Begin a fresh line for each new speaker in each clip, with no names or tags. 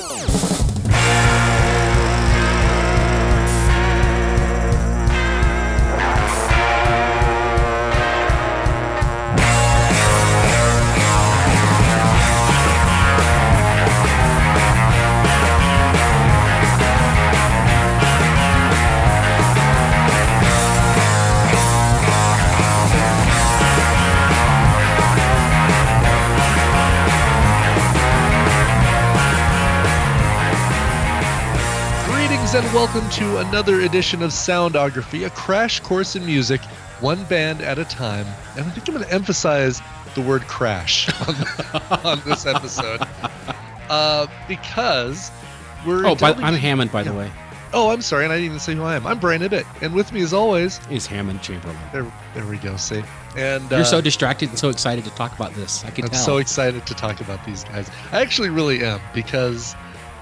And welcome to another edition of Soundography, a crash course in music, one band at a time. And I think I'm going to emphasize the word crash on this episode because we're...
I'm Hammond, by the way.
Oh, I'm sorry, and I didn't even say who I am. I'm Brian Ibbett, and with me as always...
is Hammond Chamberlain.
There we go, see? And
you're so distracted and so excited to talk about this. I can tell.
I'm so excited to talk about these guys. I actually really am, because...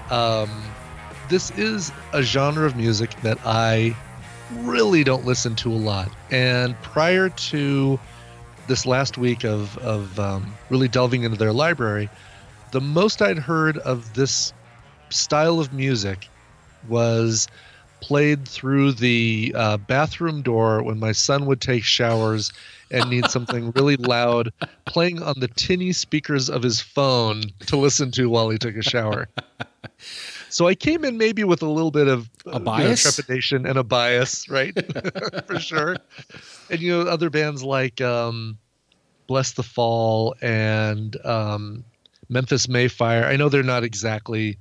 this is a genre of music that I really don't listen to a lot. And prior to this last week of really delving into their library, the most I'd heard of this style of music was played through the bathroom door when my son would take showers and need something really loud, playing on the tinny speakers of his phone to listen to while he took a shower. So I came in maybe with a little bit of
a bias,
trepidation and a bias, right? For sure. And, other bands like Bless the Fall and Memphis Mayfire. I know they're not exactly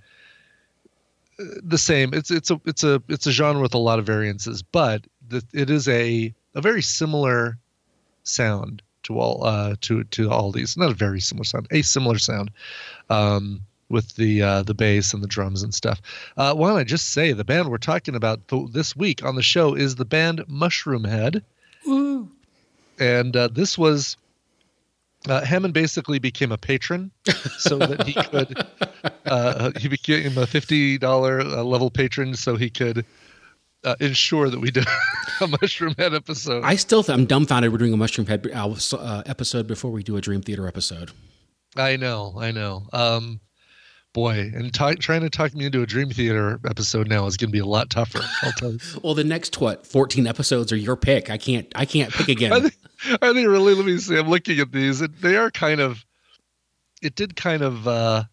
the same. It's a genre with a lot of variances, but it is a very similar sound to all to all these. Not a very similar sound, a similar sound. With the bass and the drums and stuff. Why don't I just say the band we're talking about this week on the show is the band Mushroomhead.
Ooh. And
this was Hammond basically became a patron so that he could he became a $50 level patron so he could ensure that we did a Mushroomhead episode.
I'm dumbfounded we're doing a Mushroomhead episode before we do a Dream Theater episode.
I know. Boy, and trying to talk me into a Dream Theater episode now is going to be a lot tougher, I'll tell you.
Well, the next 14 episodes are your pick. I can't pick again.
Are they really? Let me see. I'm looking at these. They are kind of. It did kind of.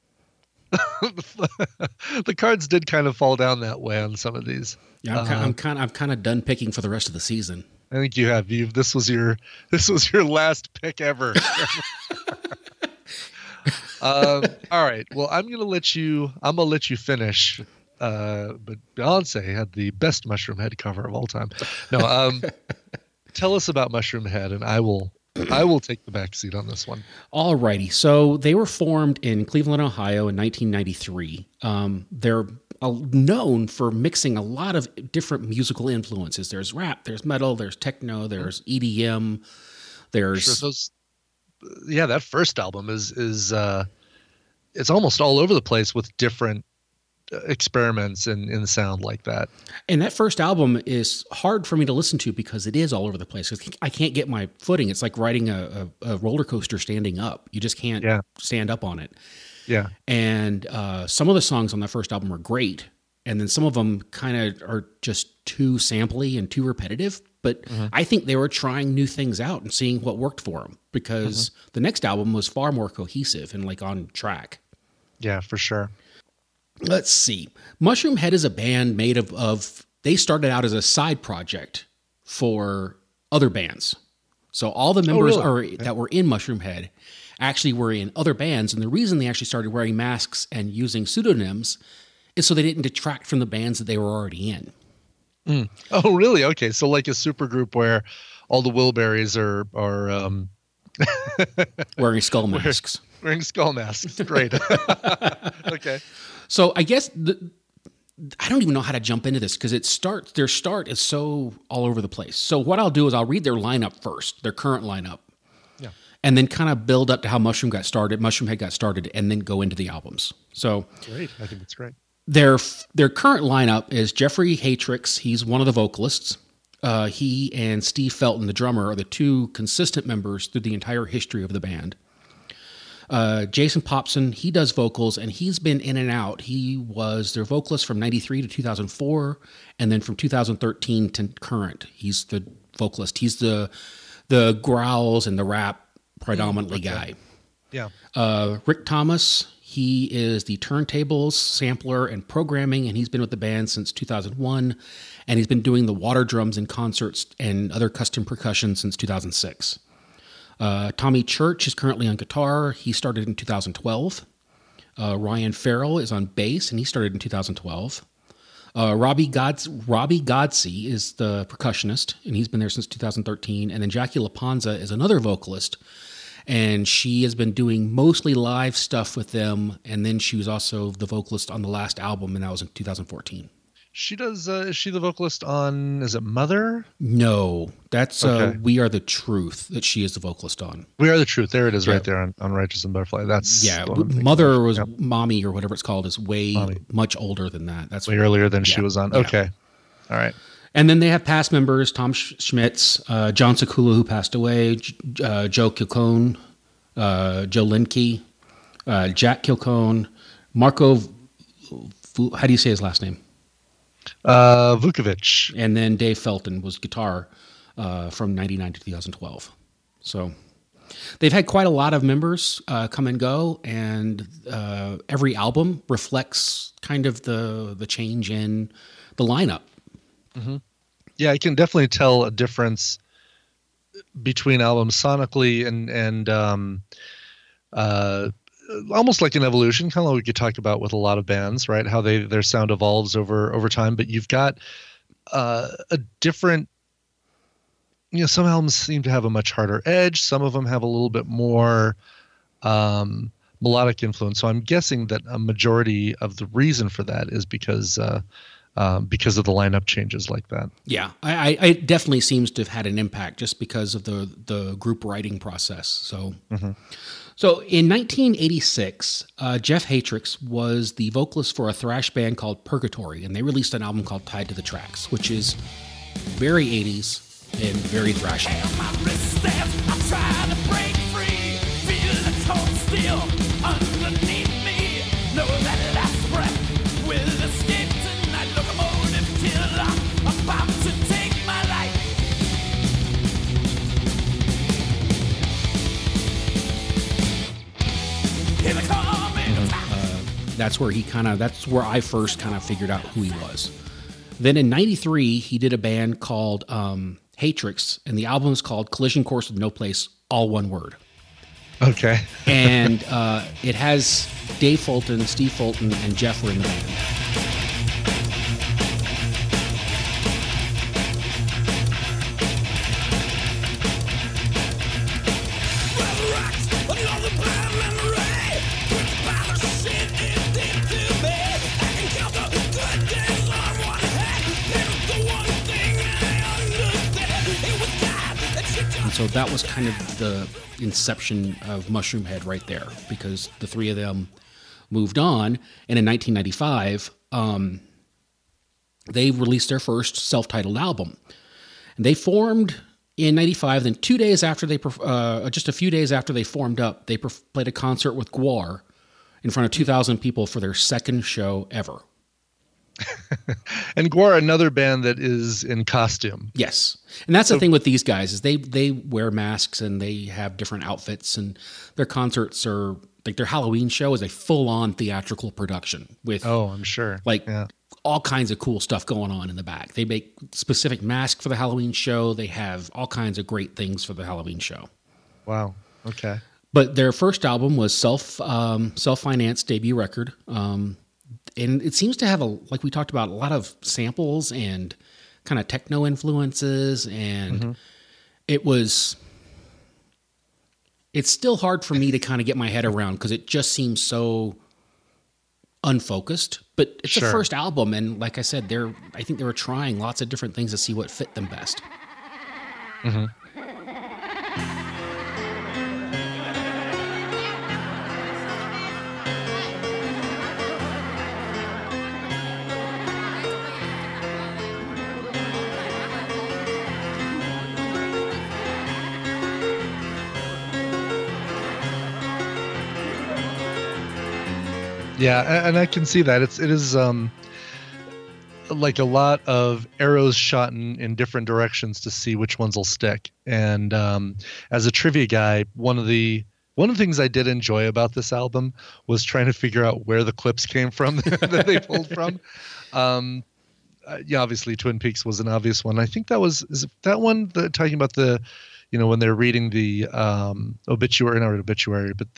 The cards did kind of fall down that way on some of these.
Yeah, I'm kind of done picking for the rest of the season.
I think you have. This was your last pick ever. All right. Well, I'm gonna let you finish. But Beyonce had the best Mushroomhead cover of all time. No. Tell us about Mushroomhead, and I will take the back seat on this one.
All righty. So they were formed in Cleveland, Ohio, in 1993. They're known for mixing a lot of different musical influences. There's rap, there's metal, there's techno, there's EDM, there's.
Yeah, that first album is it's almost all over the place with different experiments in sound like that.
And that first album is hard for me to listen to because it is all over the place. I can't get my footing. It's like riding a roller coaster standing up. You just can't stand up on it.
Yeah.
And some of the songs on that first album are great. And then some of them kind of are just too sampley and too repetitive. But I think they were trying new things out and seeing what worked for them because the next album was far more cohesive and like on track.
Yeah, for sure.
Let's see. Mushroomhead is a band made of they started out as a side project for other bands. So all the members that were in Mushroomhead actually were in other bands. And the reason they actually started wearing masks and using pseudonyms is so they didn't detract from the bands that they were already in.
Oh, really? Okay. So like a supergroup where all the Wilburys are
wearing skull masks.
Wearing skull masks. Great. Okay.
So I guess I don't even know how to jump into this because their start is so all over the place. So what I'll do is I'll read their lineup first, their current lineup.
Yeah.
And then kind of build up to how Mushroomhead got started, and then go into the albums. So
great. I think that's great.
Their current lineup is Jeffrey Hatrix. He's one of the vocalists. He and Steve Felton, the drummer, are the two consistent members through the entire history of the band. Jason Popson, he does vocals, and he's been in and out. He was their vocalist from 93 to 2004, and then from 2013 to current. He's the vocalist. He's the growls and the rap predominantly guy.
Yeah.
Rick Thomas, he is the turntables, sampler, and programming, and he's been with the band since 2001, and he's been doing the water drums in concerts and other custom percussion since 2006. Tommy Church is currently on guitar. He started in 2012. Ryan Farrell is on bass, and he started in 2012. Robbie Godsey is the percussionist, and he's been there since 2013. And then Jackie LaPonza is another vocalist, and she has been doing mostly live stuff with them. And then she was also the vocalist on the last album, and that was in 2014.
She does. Is she the vocalist on? Is it Mother?
No, that's We Are the Truth that she is the vocalist on.
We Are the Truth. There it is, right there on Righteous and Butterfly. That's
Mother was Mommy or whatever it's called is much older than that. That's
way earlier than she was on. Okay, all right.
And then they have past members: Tom Schmitz, John Sekula, who passed away, Joe Kilcone, Joe Linke, Jack Kilcone, Marco. How do you say his last name?
Vukovic.
And then Dave Felton was guitar from 99 to 2012. So they've had quite a lot of members come and go, and every album reflects kind of the change in the lineup.
Mm-hmm. Yeah, I can definitely tell a difference between albums sonically and almost like an evolution, kind of like we could talk about with a lot of bands, right? How their sound evolves over time. But you've got a different, some albums seem to have a much harder edge. Some of them have a little bit more melodic influence. So I'm guessing that a majority of the reason for that is because of the lineup changes like that.
Yeah, it definitely seems to have had an impact just because of the group writing process. So. Mm-hmm. So in 1986, Jeff Hatrix was the vocalist for a thrash band called Purgatory, and they released an album called Tied to the Tracks, which is very 80s and very thrashy. That's where I first kind of figured out who he was. Then in 93, he did a band called Hatrix, and the album is called Collision Course with No Place, all one word.
Okay.
And it has Dave Fulton, Steve Fulton, and Jeff were in the band. So that was kind of the inception of Mushroomhead right there, because the three of them moved on. And in 1995, they released their first self-titled album. And they formed in 95. Then 2 days after just a few days after they formed up, they played a concert with Gwar in front of 2,000 people for their second show ever.
And Gwar, another band that is in costume.
Yes. And that's the thing with these guys is they wear masks and they have different outfits, and their concerts are like their Halloween show is a full-on theatrical production with
I'm sure.
All kinds of cool stuff going on in the back. They make specific masks for the Halloween show. They have all kinds of great things for the Halloween show.
Wow. Okay.
But their first album was self-financed debut record. And it seems to have, like we talked about, a lot of samples and kind of techno influences. And it's still hard for me to kind of get my head around because it just seems so unfocused. But it's the first album. And like I said, I think they were trying lots of different things to see what fit them best.
Mm-hmm. Yeah, and I can see that. It is like a lot of arrows shot in different directions to see which ones will stick. And as a trivia guy, one of the things I did enjoy about this album was trying to figure out where the clips came from that they pulled from. Yeah, obviously Twin Peaks was an obvious one. I think is that one talking about the, when they're reading the obituary, not obituary, but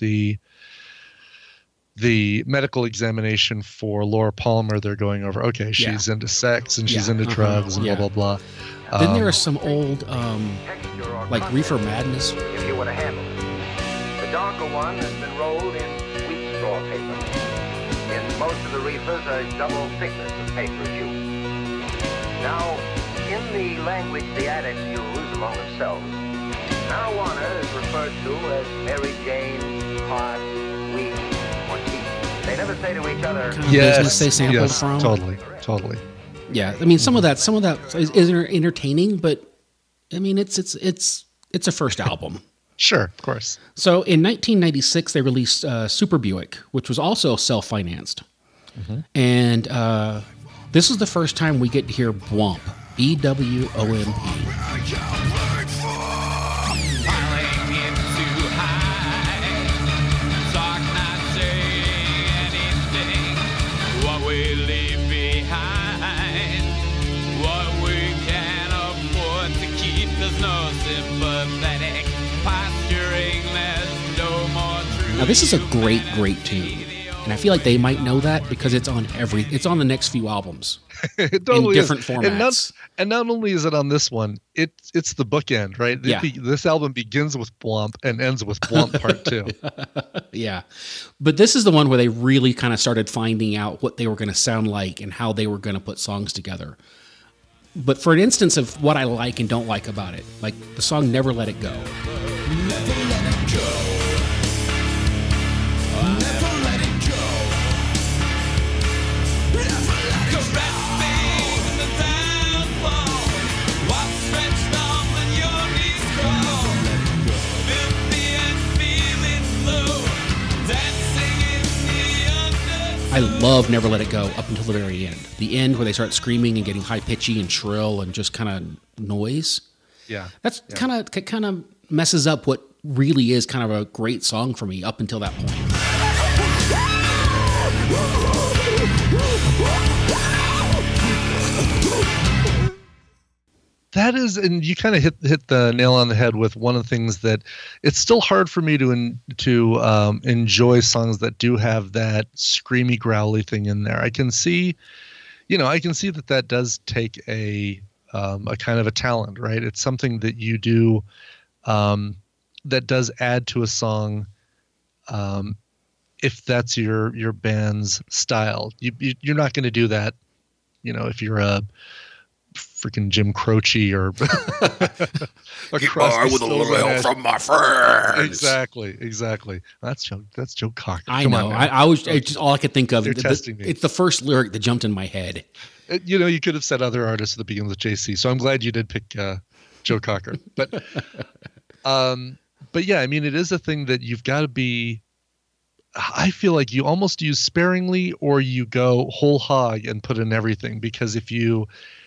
the medical examination for Laura Palmer. They're going over, okay, she's into sex and she's into drugs and blah, blah, blah.
Then there are some old, like Reefer Madness.
If you were to handle it. The darker one has been rolled in wheat straw paper. In most of the reefers, a double thickness of paper is used. Now, in the language the addicts use among themselves, marijuana is referred to as Mary Jane, pot, weed, or tea. They never say to each other,
business they sampled from.
Totally.
Yeah, I mean, some of that is entertaining, but I mean, it's a first album.
Sure, of course.
So in 1996, they released Super Buick, which was also self-financed. Mm-hmm. And this is the first time we get to hear BWOMP, B-W-O-M-P. Now this is a great tune, and I feel like they might know that because it's on the next few albums.
It totally
in different formats.
And not only is it on this one, it's the bookend, right?
Yeah.
This album begins with BWOMP and ends with BWOMP Part 2.
Yeah, but this is the one where they really kind of started finding out what they were going to sound like and how they were going to put songs together. But for an instance of what I like and don't like about it, like the song "Never Let It Go." Never let it go. Never let it go. Never let it go. In the downfall, walk stretched on when your knees crawl. Filthy and feeling low, dancing in the undertow. I love "Never Let It Go" up until the very end. The end where they start screaming and getting high pitchy and shrill and just kind of noise.
Yeah,
that's kind of messes up what really is kind of a great song for me up until that point.
That is, and you kind of hit the nail on the head with one of the things that it's still hard for me to enjoy songs that do have that screamy, growly thing in there. I can see that does take a kind of a talent, right? It's something that you do that does add to a song. If that's your band's style, you're not going to do that, if you're a freaking Jim Croce or
Get by with a little help from my friends.
Exactly. That's Joe Cocker.
I know. It's just all I could think of. It's the first lyric that jumped in my head.
You could have said other artists at the beginning with JC. So I'm glad you did pick Joe Cocker. But yeah, I mean, it is a thing that you've got to be. I feel like you almost use sparingly, or you go whole hog and put in everything, because if you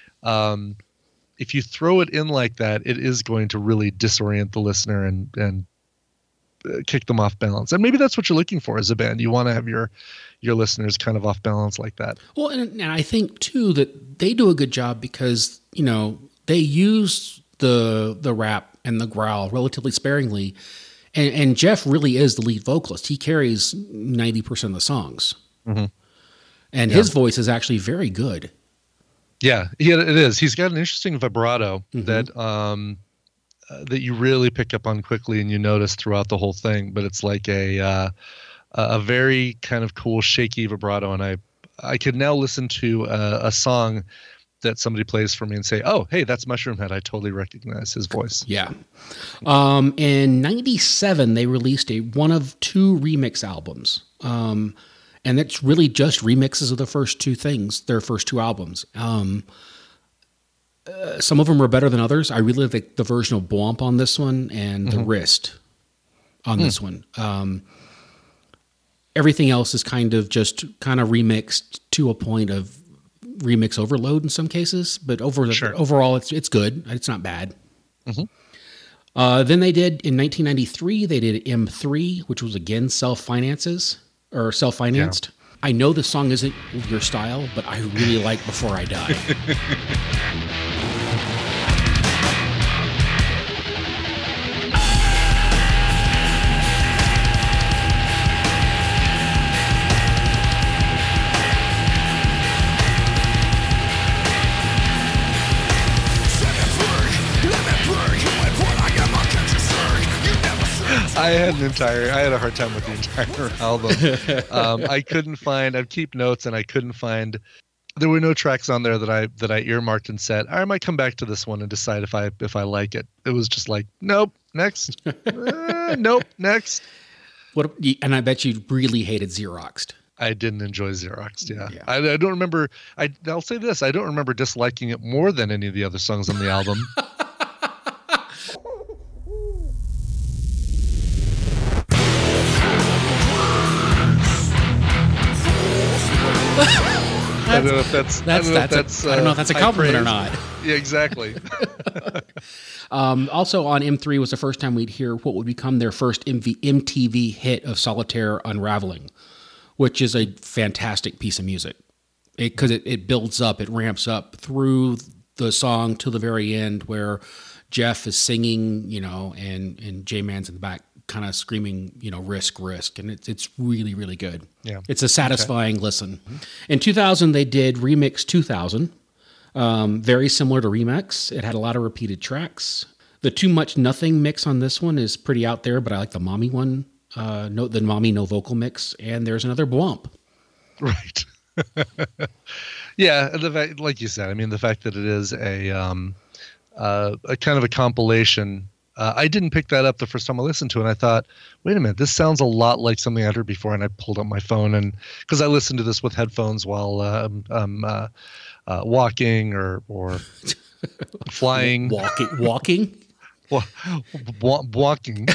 throw it in like that, it is going to really disorient the listener and kick them off balance. And maybe that's what you're looking for as a band. You want to have your listeners kind of off balance like that. Well,
and I think too that they do a good job because, they use the rap and the growl relatively sparingly. And Jeff really is the lead vocalist. He carries 90% of the songs. Mm-hmm. And his voice is actually very good.
Yeah, it is. He's got an interesting vibrato that you really pick up on quickly and you notice throughout the whole thing. But it's like a very kind of cool, shaky vibrato. And I could now listen to a song that somebody plays for me and say, oh, hey, that's Mushroomhead. I totally recognize his voice.
Yeah. In 97, they released one of two remix albums. And it's really just remixes of the first two things, their first two albums. Some of them are better than others. I really like the version of BWOMP on this one and the Wrist on this one. Everything else is kind of remixed to a point of remix overload in some cases, but overall it's good. It's not bad. Mm-hmm. Then they did in 1993. They did M3, which was again self-financed. Yeah. I know the song isn't your style, but I really like Before I Die.
I had a hard time with the entire album. I couldn't find. I'd keep notes, and I couldn't find. There were no tracks on there that I earmarked and said I might come back to this one and decide if I like it. It was just like, nope, next, nope, next.
And I bet you really hated Xeroxed.
I didn't enjoy Xeroxed. Yeah. I don't remember. I'll say this: I don't remember disliking it more than any of the other songs on the album. I don't know if that's
a compliment or not.
Yeah, exactly.
Also on M3 was the first time we'd hear what would become their first MTV hit of Solitaire Unraveling, which is a fantastic piece of music because it builds up, it ramps up through the song to the very end where Jeff is singing, and J-Man's in the back kind of screaming, risk, and it's really, really good.
Yeah.
It's a satisfying listen. In 2000, they did Remix 2000, very similar to Remix. It had a lot of repeated tracks. The Too Much Nothing mix on this one is pretty out there, but I like the Mommy one, the Mommy no vocal mix, and there's another Bwomp.
Right. Yeah, like you said, the fact that it is a kind of a compilation. I didn't pick that up the first time I listened to it, and I thought, wait a minute, this sounds a lot like something I'd heard before, and I pulled up my phone, and because I listened to this with headphones while walking or flying.
Walking?
Walking.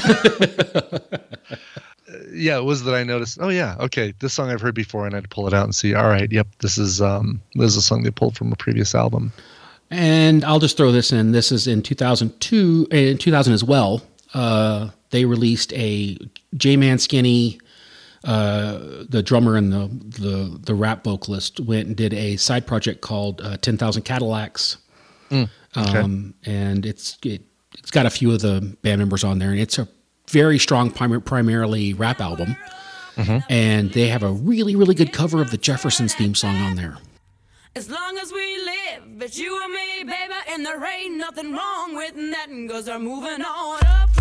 Yeah, it was that I noticed, oh yeah, okay, this song I've heard before, and I'd pull it out and see, all right, yep, this is a song they pulled from a previous album.
And I'll just throw this in. This is in 2002, in 2000 as well. They released a J-Man Skinny, the drummer and the rap vocalist went and did a side project called 10,000 Cadillacs. Okay. And it's got a few of the band members on there, and it's a very strong, primarily rap album. Mm-hmm. And they have a really, really good cover of the Jeffersons theme song on there.
As long as we live, it's you and me, baby, and there ain't nothing wrong with that, cause we're moving on up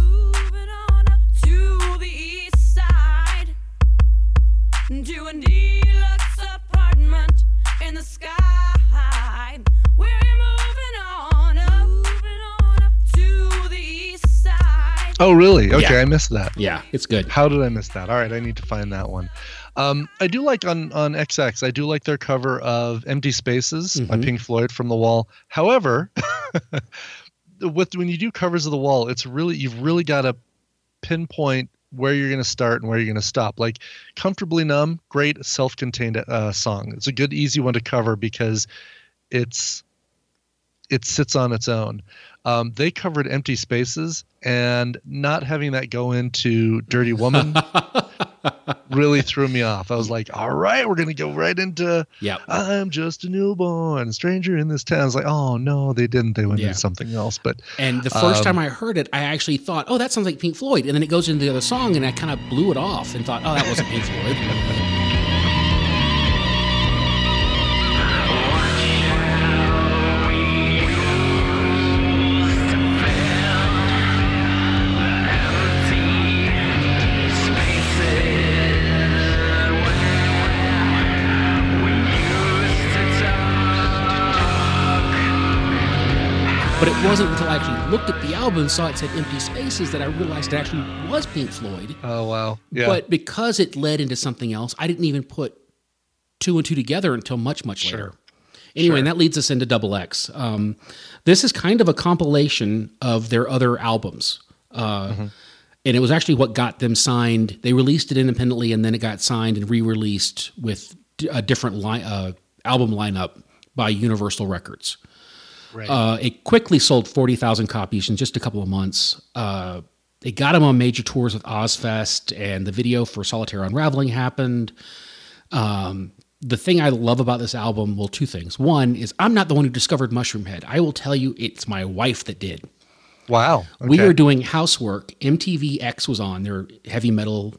to the east side, to a deluxe apartment in the sky. We're moving on up to the east side.
Oh, really? Okay, yeah. I missed that.
Yeah, it's good.
How did I miss that? All right, I need to find that one. I do like on XX, I do like their cover of Empty Spaces by Pink Floyd from The Wall. However, when you do covers of The Wall, you've really got to pinpoint where you're going to start and where you're going to stop. Like Comfortably Numb, great self-contained song. It's a good, easy one to cover because it sits on its own. They covered Empty Spaces, and not having that go into Dirty Woman really threw me off. I was like, all right, we're going to go right into I'm just a newborn stranger in this town. I was like, oh, no, they didn't. They went into something else.
And the first time I heard it, I actually thought, oh, that sounds like Pink Floyd. And then it goes into the other song, and I kind of blew it off and thought, oh, that wasn't Pink Floyd. But it wasn't until I actually looked at the album and saw it said Empty Spaces that I realized it actually was Pink Floyd.
Oh, wow. Yeah.
But because it led into something else, I didn't even put two and two together until much, much later. Anyway, and that leads us into Double X. This is kind of a compilation of their other albums. And it was actually what got them signed. They released it independently, and then it got signed and re-released with a different album lineup by Universal Records. Right. It quickly sold 40,000 copies in just a couple of months. They got them on major tours with Ozfest, and the video for Solitaire Unraveling happened. The thing I love about this album, well, two things. One is I'm not the one who discovered Mushroomhead. I will tell you it's my wife that did.
Wow. Okay.
We were doing housework. MTV X was on, their heavy metal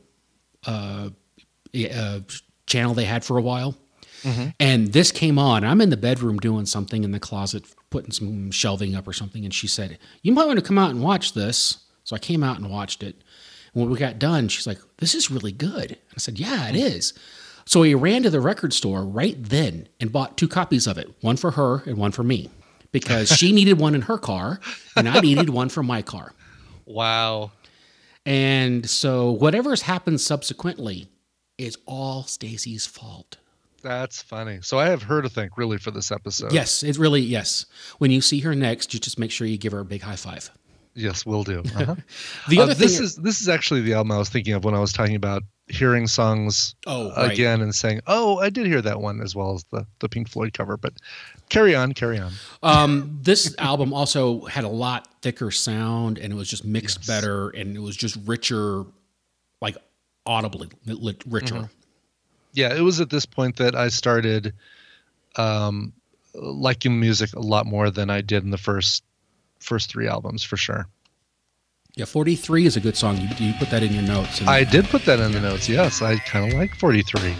channel they had for a while. Mm-hmm. And this came on. I'm in the bedroom doing something in the closet, putting some shelving up or something. And she said, you might want to come out and watch this. So I came out and watched it. And when we got done, she's like, this is really good. I said, yeah, it is. So we ran to the record store right then and bought 2 copies of it, one for her and one for me, because she needed one in her car and I needed one for my car.
Wow.
And so whatever's happened subsequently is all Stacy's fault.
That's funny. So I have her to thank really for this episode.
Yes, it's really, yes. When you see her next, you just make sure you give her a big high five.
Yes, will do. Uh-huh.
The other thing
this is actually the album I was thinking of when I was talking about hearing songs again and saying, "Oh, I did hear that one," as well as the Pink Floyd cover. But carry on.
This album also had a lot thicker sound, and it was just mixed better, and it was just richer, like audibly richer.
Mm-hmm. Yeah, it was at this point that I started liking music a lot more than I did in the first 3 albums, for sure.
Yeah, 43 is a good song. You put that in your notes.
I did put that in the notes, yes. I kind of like 43.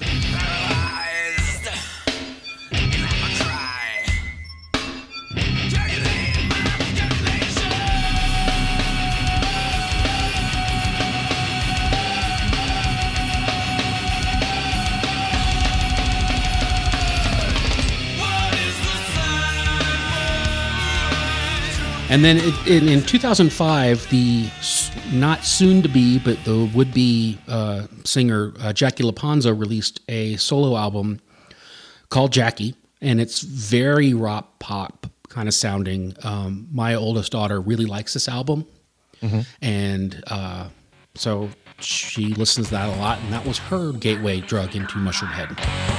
And then in 2005, the not soon to be, but the would be singer Jackie Lapanza released a solo album called Jackie, and it's very rock pop kind of sounding. My oldest daughter really likes this album, and so she listens to that a lot, and that was her gateway drug into Mushroomhead.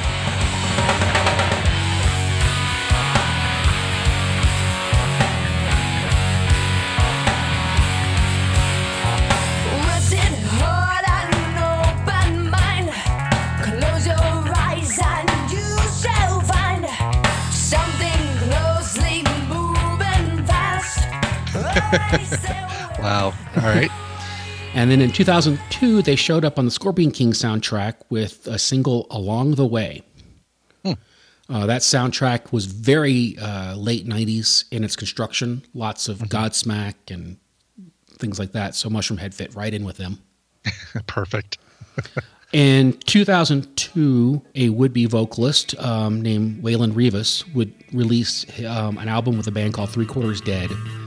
Wow. All right.
And then in 2002, they showed up on the Scorpion King soundtrack with a single, Along the Way. That soundtrack was very late 90s in its construction. Lots of Godsmack and things like that. So Mushroomhead fit right in with them.
Perfect.
In 2002, a would-be vocalist named Waylon Rivas would release an album with a band called 3/4 Dead.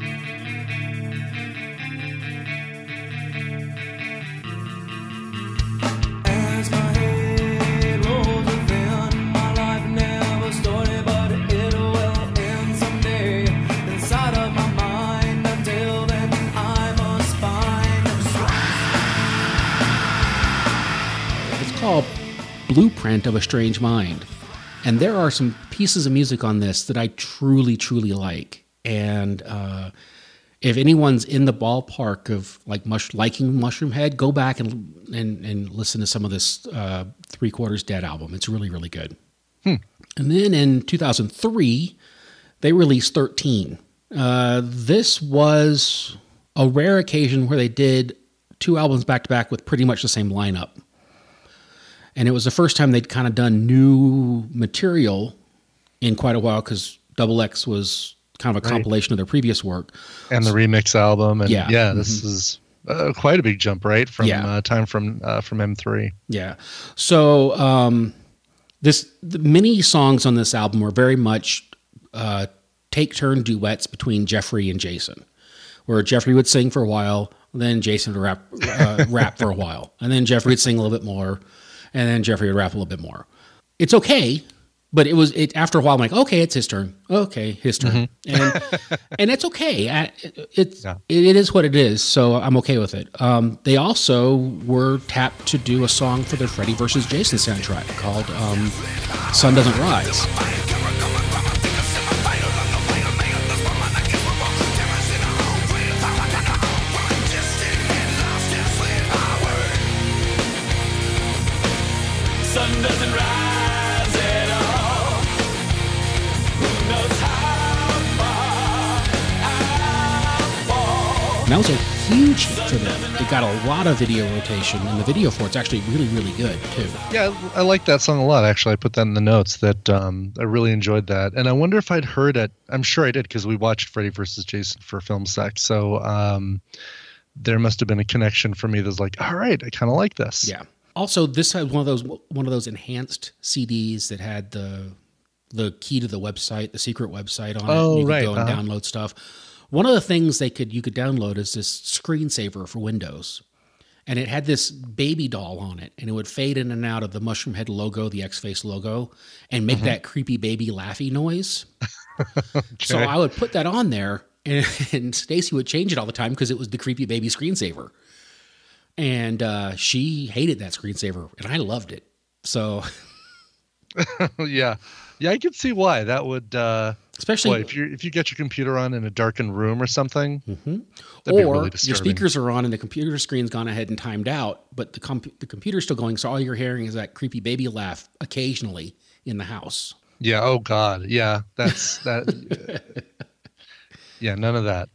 Called Blueprint of a Strange Mind. And there are some pieces of music on this that I truly, truly like. And if anyone's in the ballpark of liking Mushroomhead, go back and listen to some of this 3/4 Dead album. It's really, really good. And then in 2003, they released 13. This was a rare occasion where they did 2 albums back to back with pretty much the same lineup. And it was the first time they'd kind of done new material in quite a while, because Double X was kind of a compilation of their previous work.
And the remix album. And this is quite a big jump, right? From time from M3.
Yeah. So the many songs on this album were very much take-turn duets between Jeffrey and Jason, where Jeffrey would sing for a while, then Jason would rap for a while, and then Jeffrey would sing a little bit more, and then Jeffrey would rap a little bit more. It's okay, But after a while, I'm like, okay, it's his turn. Okay, his turn. And it's okay. It is what it is, so I'm okay with it. They also were tapped to do a song for their Freddy vs. Jason soundtrack called Sun Doesn't Rise.
Sun doesn't rise at all. Who knows how far I'll fall.
And that was a huge hit for them. It got a lot of video rotation, and the video for it's actually really, really good, too.
Yeah, I like that song a lot, actually. I put that in the notes that I really enjoyed that. And I wonder if I'd heard it. I'm sure I did, because we watched Freddy vs. Jason for Film Sec. So there must have been a connection for me that's like, all right, I kind of like this.
Yeah. Also, this had one of those enhanced CDs that had the key to the website, the secret website on it.
Oh,
you could
right.
go and download stuff. One of the things you could download is this screensaver for Windows. And it had this baby doll on it, and it would fade in and out of the Mushroomhead logo, the X-Face logo, and make that creepy baby laughy noise.
Okay.
So I would put that on there, and Stacy would change it all the time because it was the creepy baby screensaver. And she hated that screensaver, and I loved it. So,
yeah, I can see why that would,
especially
if you get your computer on in a darkened room or something, that'd
or
be really disturbing.
your speakers are on and the computer screen's gone ahead and timed out, but the computer's still going, so all you're hearing is that creepy baby laugh occasionally in the house.
Yeah. Oh God. Yeah. That's that. Yeah. None of that.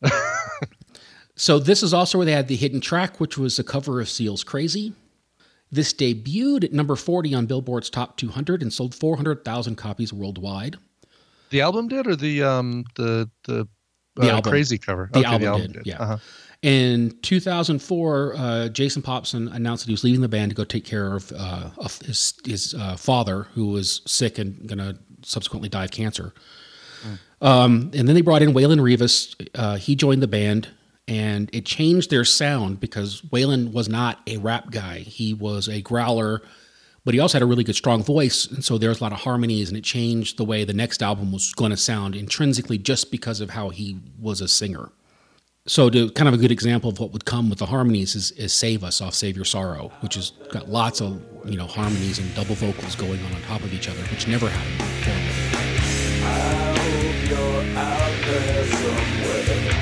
So this is also where they had the hidden track, which was a cover of Seal's Crazy. This debuted at number 40 on Billboard's Top 200 and sold 400,000 copies worldwide.
The album did, or the album Crazy cover?
The album did. Yeah.
Uh-huh.
In 2004, Jason Popson announced that he was leaving the band to go take care of his father, who was sick and going to subsequently die of cancer. And then they brought in Waylon Rivas. He joined the band. And it changed their sound because Waylon was not a rap guy. He was a growler, but he also had a really good, strong voice. And so there was a lot of harmonies, and it changed the way the next album was going to sound intrinsically just because of how he was a singer. So kind of a good example of what would come with the harmonies is Save Us off Save Your Sorrow, which has got lots of harmonies and double vocals going on top of each other, which never happened before.
I hope you're out there somewhere.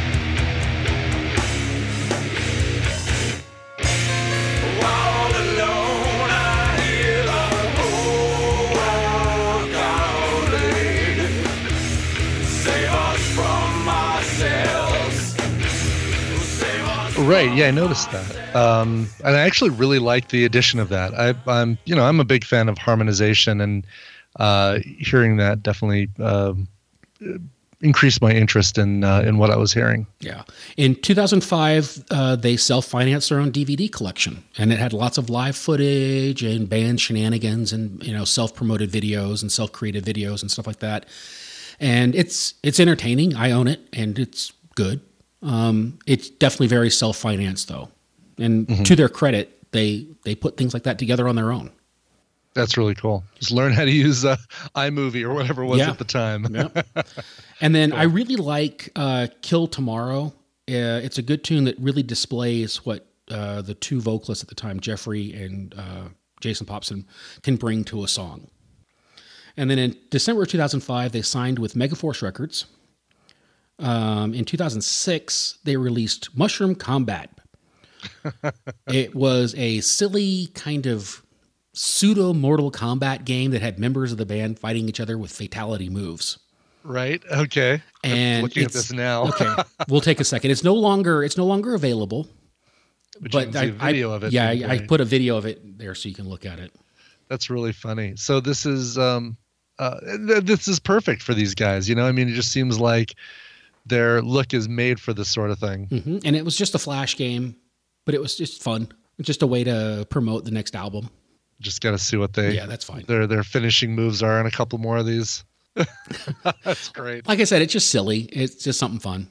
All alone, I hear the whole world calling. Save us from ourselves. Save us.
Right. Yeah, I noticed that. And I actually really like the addition of that. I'm a big fan of harmonization, and hearing that definitely increased my interest in what I was hearing.
Yeah. In 2005, they self-financed their own DVD collection, and it had lots of live footage and band shenanigans and, self-promoted videos and self-created videos and stuff like that. And it's entertaining. I own it, and it's good. It's definitely very self-financed, though. And to their credit, they put things like that together on their own.
That's really cool. Just learn how to use iMovie or whatever it was at the time.
Yep. And then I really like Kill Tomorrow. It's a good tune that really displays what the two vocalists at the time, Jeffrey and Jason Popson, can bring to a song. And then in December of 2005, they signed with Megaforce Records. In 2006, they released Mushroom Combat. It was a silly kind of pseudo Mortal Kombat game that had members of the band fighting each other with fatality moves.
Right. Okay.
And
I'm looking at this now.
Okay. We'll take a second. It's no longer available.
But you can see a video of it.
Yeah, I put a video of it there so you can look at it.
That's really funny. So this is perfect for these guys. It just seems like their look is made for this sort of thing.
Mm-hmm. And it was just a flash game, but it was just fun. Just a way to promote the next album.
Just got to see what
that's fine.
Their finishing moves are on a couple more of these. That's great.
Like I said, it's just silly. It's just something fun.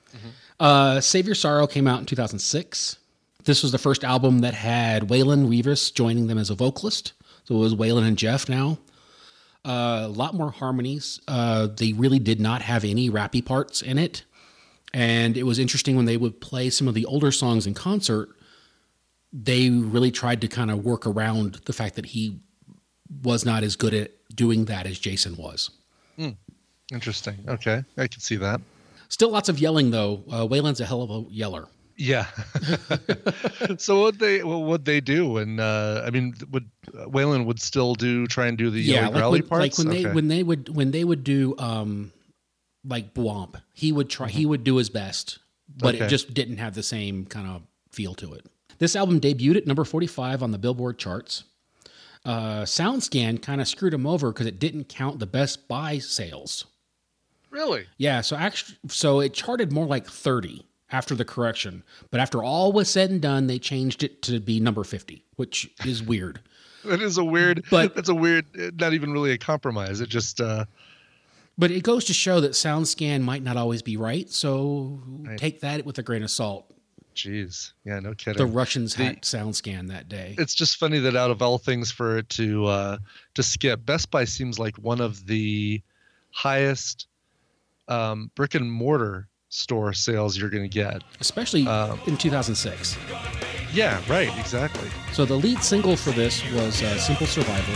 Save Your Sorrow came out in 2006. This was the first album that had Waylon Rivas joining them as a vocalist. So it was Waylon and Jeff now. A lot more harmonies. They really did not have any rappy parts in it. And it was interesting when they would play some of the older songs in concert, they really tried to kind of work around the fact that he was not as good at doing that as Jason was.
Interesting. Okay. I can see that.
Still lots of yelling, though. Waylon's a hell of a yeller.
Yeah. So what they do? And would Waylon would still try and do the yelly growly parts?
Like when they would do like Bwomp, he would try. He would do his best, but it just didn't have the same kind of feel to it. This album debuted at number 45 on the Billboard charts. SoundScan kind of screwed him over because it didn't count the Best Buy sales.
Really?
Yeah. So it charted more like 30 after the correction, but after all was said and done, they changed it to be number 50, which is weird.
That's a weird, not even really a compromise. It just,
but it goes to show that SoundScan might not always be right. So take that with a grain of salt.
Jeez. Yeah, no kidding.
The Russians had SoundScan that day.
It's just funny that out of all things for it to skip, Best Buy seems like one of the highest brick and mortar store sales you're going to get,
especially in 2006.
Yeah, right, exactly.
So the lead single for this was Simple Survival.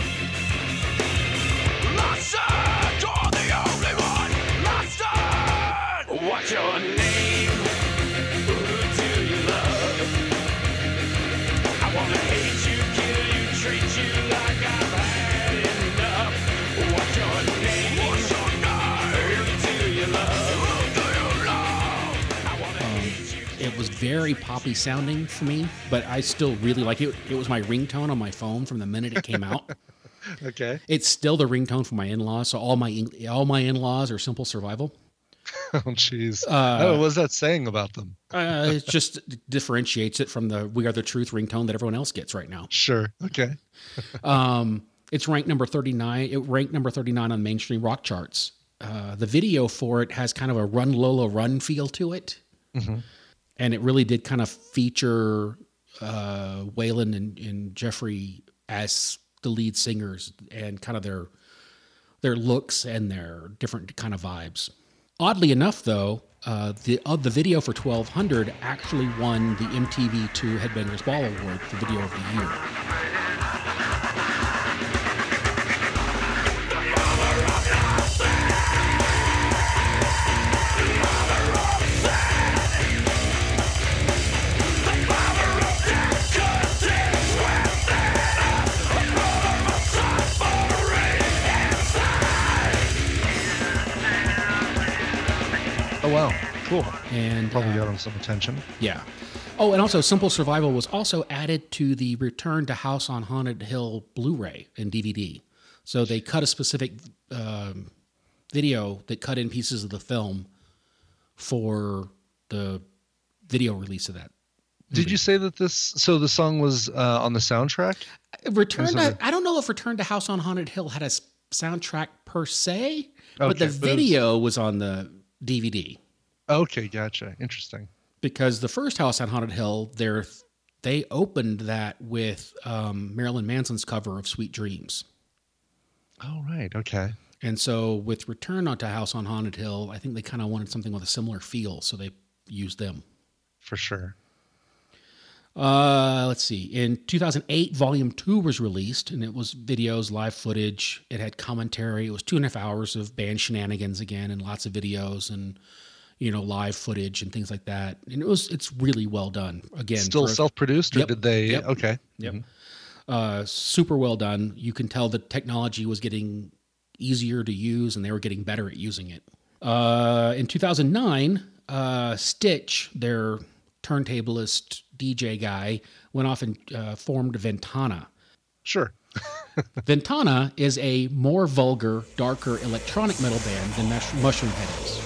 What's your name? Who do you love? I wanna hate you, kill you, treat you like I've had enough. What's your name? What's your name? Who do you love?
It was very poppy sounding for me, but I still really like it. It was my ringtone on my phone from the minute it came out.
Okay.
It's still the ringtone for my in-laws, so all my in-laws are Simple Survival.
Oh, jeez. What's that saying about them?
It just differentiates it from the We Are the Truth ringtone that everyone else gets right now.
Sure. Okay.
It's ranked number 39. It ranked number 39 on mainstream rock charts. The video for it has kind of a Run Lola Run feel to it. Mm-hmm. And it really did kind of feature Waylon and Jeffrey as the lead singers and kind of their looks and their different kind of vibes. Oddly enough, though, the video for 1200 actually won the MTV2 Headbangers Ball Award for Video of the Year.
Oh, wow. Cool.
And
probably got him some attention.
Yeah. Oh, and also Simple Survival was also added to the Return to House on Haunted Hill Blu-ray and DVD. So they cut a specific video that cut in pieces of the film for the video release of that movie.
Did you say that the song was on the soundtrack?
I don't know if Return to House on Haunted Hill had a soundtrack per se, but the video was on the DVD.
Okay, gotcha. Interesting.
Because the first House on Haunted Hill, they opened that with Marilyn Manson's cover of Sweet Dreams.
Oh, right. Okay.
And so with Return to House on Haunted Hill, I think they kind of wanted something with a similar feel, so they used them.
For sure.
Let's see. In 2008, Volume 2 was released, and it was videos, live footage. It had commentary. It was 2.5 hours of band shenanigans again, and lots of videos and, live footage and things like that. And it's really well done. Again,
still self-produced, or did they?
Yep.
Okay.
Yep. Mm-hmm. Super well done. You can tell the technology was getting easier to use, and they were getting better at using it. In 2009, Stitch, their turntablist DJ guy, went off and formed Ventana.
Sure.
Ventana is a more vulgar, darker electronic metal band than Mushroom Head is.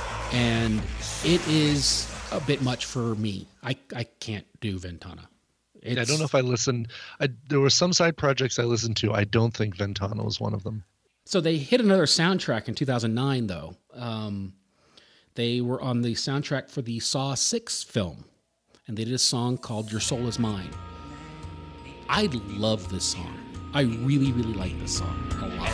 And it is a bit much for me. I can't do Ventana.
I don't know if I listened. There were some side projects I listened to. I don't think Ventana was one of them.
So they hit another soundtrack in 2009, though. They were on the soundtrack for the Saw 6 film, and they did a song called Your Soul Is Mine. I love this song. I really, really like this song a lot.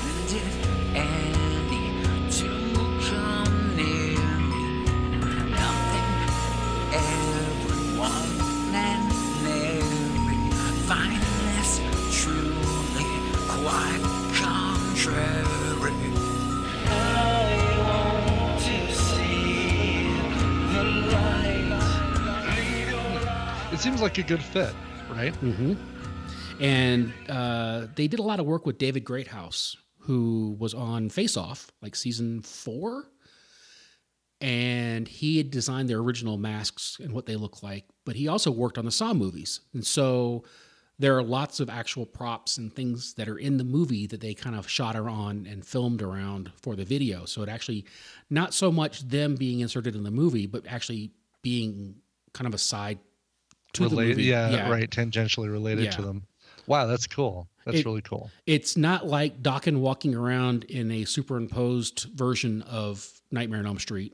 It seems like a good fit, right?
Mm-hmm. And they did a lot of work with David Greathouse, who was on Face Off, like season 4. And he had designed their original masks and what they look like. But he also worked on the Saw movies. And so there are lots of actual props and things that are in the movie that they kind of shot on and filmed around for the video. So it actually, not so much them being inserted in the movie, but actually being kind of a side to the movie.
Yeah, right. Tangentially related to them. Wow, that's cool. That's really cool.
It's not like Dokken walking around in a superimposed version of Nightmare on Elm Street.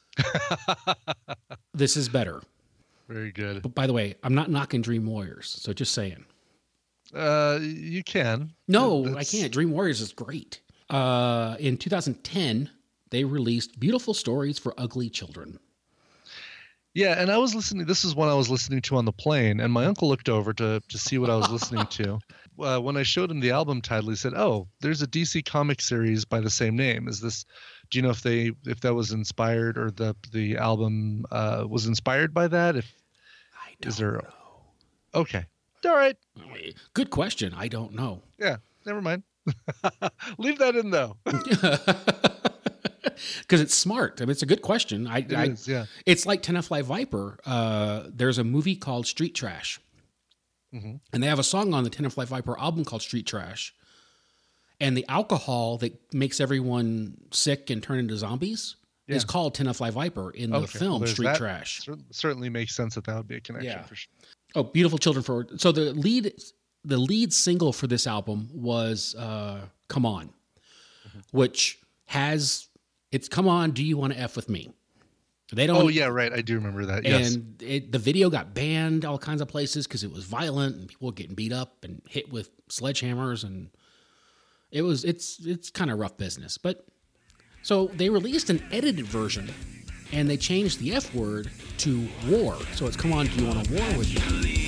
This is better.
Very good.
But by the way, I'm not knocking Dream Warriors, so just saying.
You can.
No, I can't. Dream Warriors is great. In 2010, they released Beautiful Stories for Ugly Children.
Yeah, and I was listening. This is one I was listening to on the plane, and my uncle looked over to see what I was listening to. When I showed him the album title, he said, "Oh, there's a DC comic series by the same name. Is this? Do you know if that was inspired or the album was inspired by that?
I don't know.
Okay, all right.
Good question. I don't know.
Yeah, never mind. Leave that in though."
Because it's smart. I mean, it's a good question.
It is, yeah.
It's like Tenafly Viper. There's a movie called Street Trash. Mm-hmm. And they have a song on the Tenafly Viper album called Street Trash. And the alcohol that makes everyone sick and turn into zombies is called Tenafly Viper in the film Street Trash.
Certainly makes sense that would be a connection for sure.
Oh, Beautiful Children. So the lead single for this album was Come On, which has... It's Come On, Do You Want to F With Me? They don't.
Oh, yeah, right. I do remember that. Yes.
And the video got banned all kinds of places because it was violent and people were getting beat up and hit with sledgehammers. And it's kind of rough business. But so they released an edited version and they changed the F word to war. So it's Come On, Do You Want to War With Me?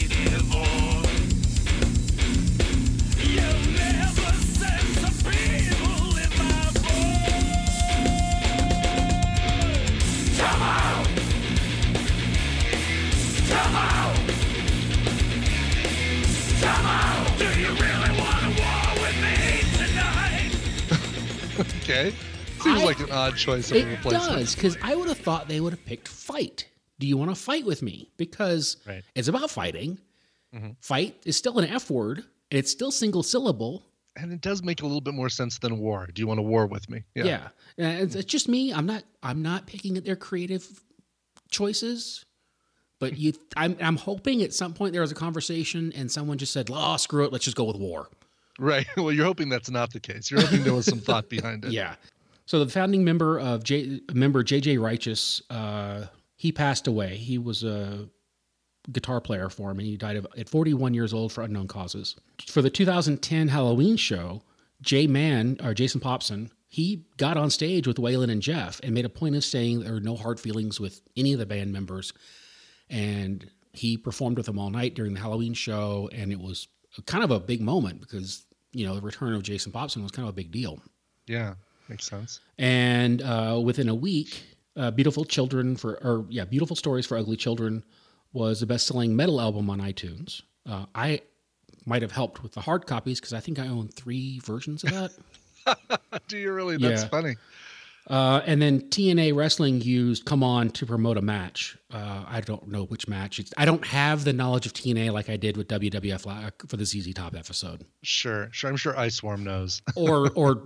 Okay. Seems like an odd choice of a replacement.
It does, because I would have thought they would have picked Fight. Do you want to fight with me? Because it's about fighting. Mm-hmm. Fight is still an F word, and it's still single syllable.
And it does make a little bit more sense than war. Do you want to war with me?
Yeah. It's just me. I'm not picking at their creative choices. But I'm hoping at some point there was a conversation and someone just said, "Oh, screw it, let's just go with war."
Right. Well, you're hoping that's not the case. You're hoping there was some thought behind it.
Yeah. So the founding member of J.J. Righteous, he passed away. He was a guitar player for him, and he died at 41 years old for unknown causes. For the 2010 Halloween show, Jason Popson, he got on stage with Waylon and Jeff and made a point of saying there were no hard feelings with any of the band members. And he performed with them all night during the Halloween show, and it was kind of a big moment because, the return of Jason Popson was kind of a big deal.
Yeah, makes sense.
And within a week, Beautiful Stories for Ugly Children was the best-selling metal album on iTunes. I might have helped with the hard copies because I think I own 3 versions of that.
Do you really? That's funny.
And then TNA Wrestling used Come On to promote a match. I don't know which match. I don't have the knowledge of TNA like I did with WWF for the ZZ Top episode.
Sure. I'm sure Iceworm knows.
or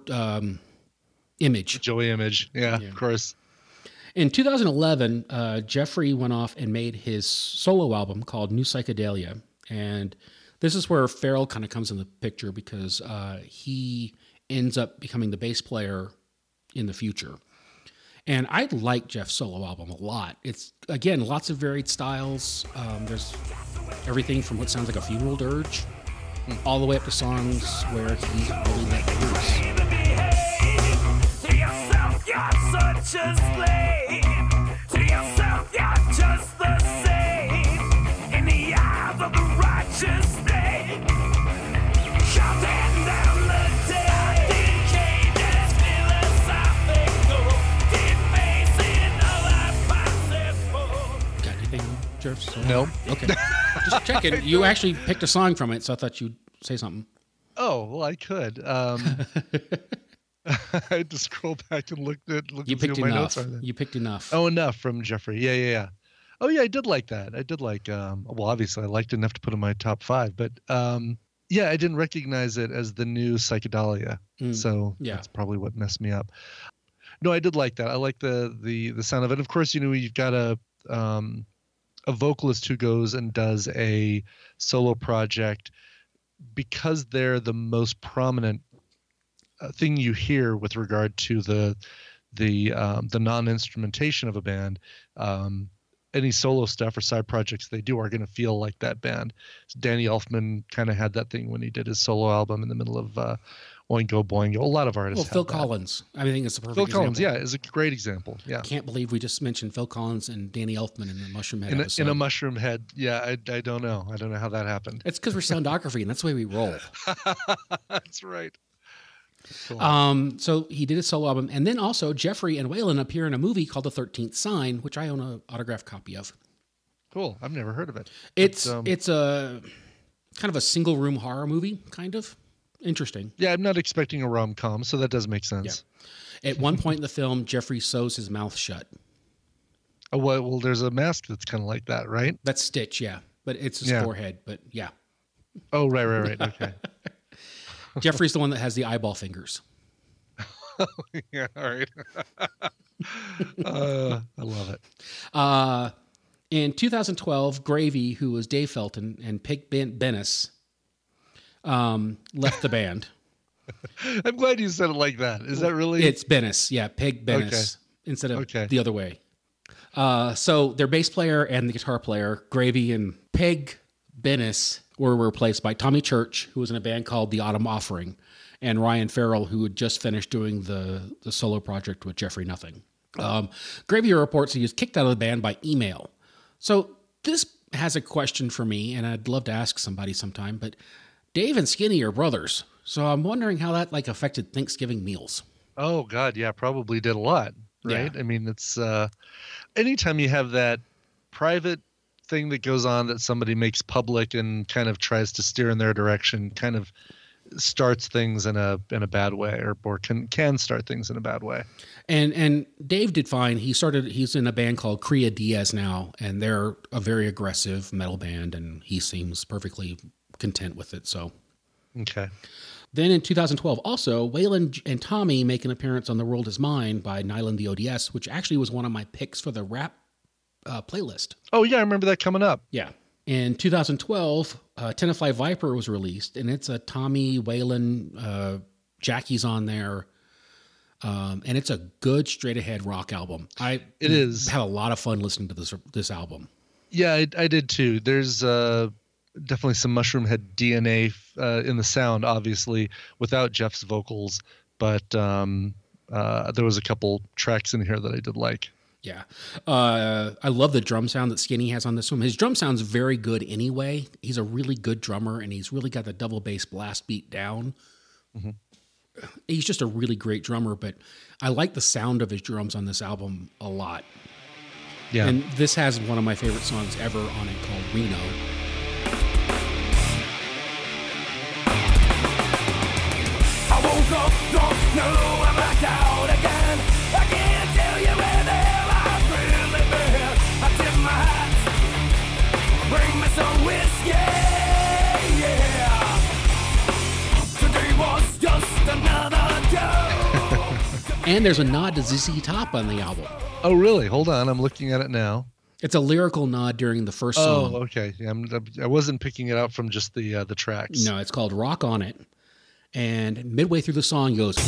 Image.
Joey Image. Yeah, of course.
In 2011, Jeffrey went off and made his solo album called New Psychedelia. And this is where Farrell kind of comes in the picture because he ends up becoming the bass player in the future. And I like Jeff's solo album a lot. It's, again, lots of varied styles. There's everything from what sounds like a funeral dirge all the way up to songs where he's really let loose.
To yourself, you're such a slave. To yourself, you're just the same. In the eyes of the righteous day. Shouting down the day. Cages philosophical. Defacing all our possible.
Got anything, Jervis?
No.
Okay. Just checking. You actually picked a song from it, so I thought you'd say something.
Oh, well, I could. I had to scroll back and look
You
and see
picked
what my
enough.
notes are. Then.
You picked enough.
Oh, enough from Jeffrey. Yeah. Oh, yeah, I did like that. I did like, well, obviously I liked it enough to put in my top 5, but yeah, I didn't recognize it as the new Psychedelia. So that's probably what messed me up. No, I did like that. I like the sound of it. Of course, you've got a vocalist who goes and does a solo project because they're the most prominent thing you hear with regard to the non-instrumentation of a band. Any solo stuff or side projects they do are going to feel like that band. So Danny Elfman kind of had that thing when he did his solo album in the middle of Oingo Boingo. A lot of artists.
Well, Phil Collins. I think it's a perfect
Phil
example.
Collins, yeah, is a great example. Yeah,
Can't believe we just mentioned Phil Collins and Danny Elfman in the Mushroom Head episode.
in a Mushroom Head. Yeah, I don't know. I don't know how that happened.
It's because we're soundography, and that's the way we roll.
That's right. Cool.
So he did a solo album, and then also Jeffrey and Waylon appear in a movie called The 13th Sign, which I own an autographed copy of.
Cool. I've never heard of it.
It's a kind of a single room horror movie, kind of interesting.
Yeah, I'm not expecting a rom-com, so that does make sense.
Yeah. At one point in the film, Jeffrey sews his mouth shut.
Oh, well, there's a mask that's kind of like that, right?
That's Stitch, yeah, but it's his forehead. But yeah.
Oh, right. Okay.
Jeffrey's the one that has the eyeball fingers.
Yeah, all right. I love it.
In 2012, Gravy, who was Dave Felton, and Pig Bennis left the band.
I'm glad you said it like that. Is that really?
It's Bennis, yeah, Pig Bennis, instead of the other way. So their bass player and the guitar player, Gravy and Pig Bennis, were replaced by Tommy Church, who was in a band called The Autumn Offering, and Ryan Farrell, who had just finished doing the solo project with Jeffrey Nothing. Gravy reports he was kicked out of the band by email. So this has a question for me, and I'd love to ask somebody sometime, but Dave and Skinny are brothers, so I'm wondering how that affected Thanksgiving meals.
Oh, God, yeah, probably did a lot, right?
Yeah.
I mean, it's anytime you have that private thing that goes on that somebody makes public and kind of tries to steer in their direction, kind of starts things in a bad way, or can start things in a bad way.
And Dave did fine. He's in a band called Crea Diaz now, and they're a very aggressive metal band, and he seems perfectly content with it. So
okay.
Then in 2012, also Waylon and Tommy make an appearance on "The World Is Mine" by Nyland the ODS, which actually was one of my picks for the rap playlist.
Oh yeah, I remember that coming up.
Yeah. In 2012, Tenafly Viper was released, and it's a Tommy, Waylon, Jackie's on there, and it's a good straight-ahead rock album. It is. Had a lot of fun listening to this album. Yeah,
I did too. There's definitely some Mushroom Head DNA in the sound, obviously, without Jeff's vocals, but there was a couple tracks in here that I did like.
Yeah. I love the drum sound that Skinny has on this one. His drum sound's very good anyway. He's a really good drummer, and he's really got the double bass blast beat down. Mm-hmm. He's just a really great drummer, but I like the sound of his drums on this album a lot. Yeah. And this has one of my favorite songs ever on it called Reno.
I woke up, don't know, I'm back out again. I can't tell you where the hell I've really been. I tip my hat, bring me some whiskey, yeah. Today was just another go.
And there's a nod to ZZ Top on the album.
Oh, really? Hold on, I'm looking at it now.
It's a lyrical nod during the first
Oh,
song.
okay. Yeah, I wasn't picking it out from just the tracks.
No, it's called Rock On It. And midway through the song, he goes,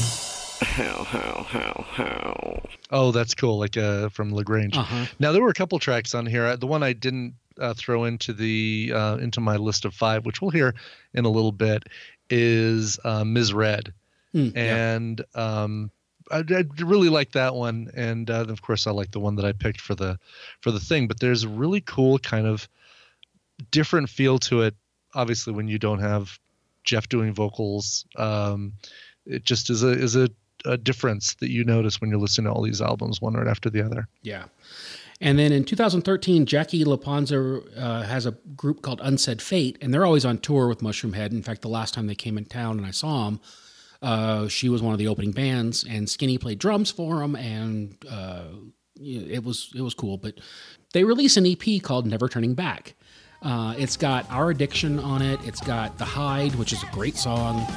How.
Oh, that's cool. Like from Lagrange.
Uh-huh.
Now there were a couple tracks on here. The one I didn't throw into into my list of 5, which we'll hear in a little bit, is Ms. Red, and I really like that one. And of course, I like the one that I picked for the thing. But there's a really cool kind of different feel to it. Obviously, when you don't have Jeff doing vocals, it just is a difference that you notice when you're listening to all these albums one right after the other.
Yeah. And then in 2013, Jackie LaPonza has a group called Unsaid Fate, and they're always on tour with Mushroom Head. In fact, the last time they came in town and I saw them, she was one of the opening bands, and Skinny played drums for them, and it was cool. But they released an EP called Never Turning Back. It's got Our Addiction on it. It's got The Hide, which is a great song.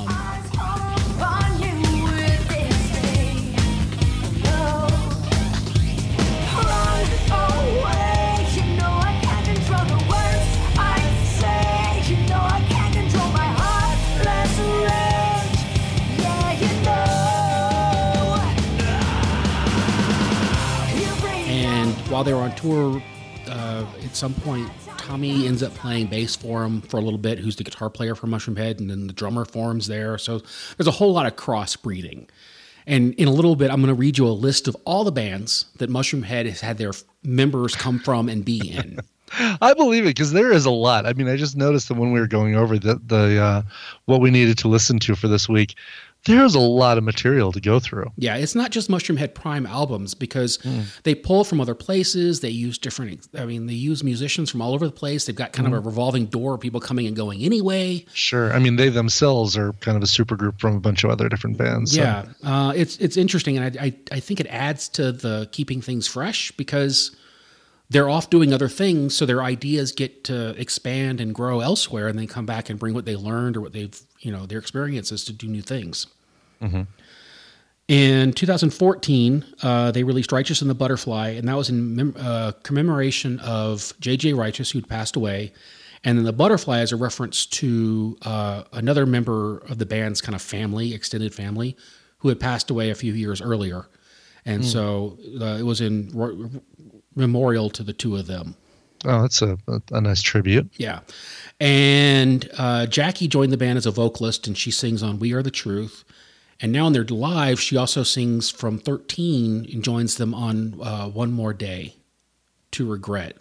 While they were on tour, at some point, Tommy ends up playing bass for him for a little bit, who's the guitar player for Mushroom Head, and then the drummer forms there. So there's a whole lot of crossbreeding. And in a little bit, I'm going to read you a list of all the bands that Mushroom Head has had their members come from and be in.
I believe it, because there is a lot. I mean, I just noticed that when we were going over the what we needed to listen to for this week, there's a lot of material to go through.
Yeah, it's not just Mushroom Head Prime albums, because they pull from other places. They use they use musicians from all over the place. They've got kind of a revolving door of people coming and going anyway.
Sure. I mean, they themselves are kind of a super group from a bunch of other different bands. So.
Yeah, it's interesting, and I think it adds to the keeping things fresh, because they're off doing other things, so their ideas get to expand and grow elsewhere, and then come back and bring what they learned or what they've, their experiences to do new things. Mm-hmm. In 2014, they released Righteous and the Butterfly, and that was in commemoration of J.J. Righteous, who'd passed away. And then the Butterfly is a reference to another member of the band's kind of family, extended family, who had passed away a few years earlier. And so it was in memorial to the two of them.
Oh, that's a nice tribute.
Yeah. And Jackie joined the band as a vocalist, and she sings on We Are the Truth. And now in their live, she also sings from 13 and joins them on One More Day, To Regret,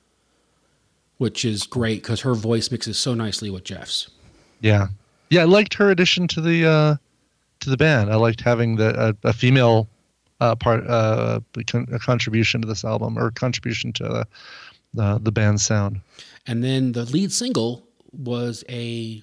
which is great because her voice mixes so nicely with Jeff's.
Yeah. Yeah, I liked her addition to the band. I liked having a female a contribution to this album, or contribution to the band's sound.
And then the lead single was a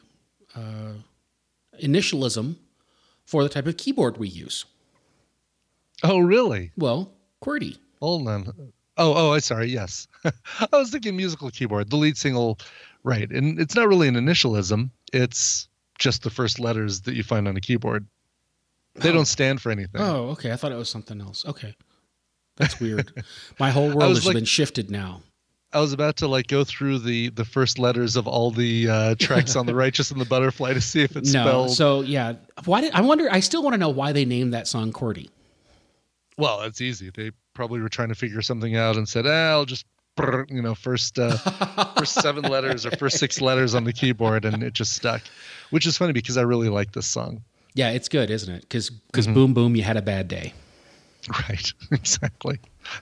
initialism for the type of keyboard we use.
Oh, really?
Well, QWERTY.
Hold on. Oh, I'm sorry. Yes. I was thinking musical keyboard. The lead single, right. And it's not really an initialism. It's just the first letters that you find on a keyboard. They don't stand for anything.
Oh, okay. I thought it was something else. Okay. That's weird. My whole world has been shifted now.
I was about to go through the first letters of all the tracks on the Righteous and the Butterfly to see if it's spelled.
So yeah. I still want to know why they named that song QWERTY.
Well, it's easy. They probably were trying to figure something out and said, I'll just, first 7 letters or first 6 letters on the keyboard, and it just stuck, which is funny because I really like this song.
Yeah, it's good, isn't it? Because boom, boom, you had a bad day.
Right, exactly.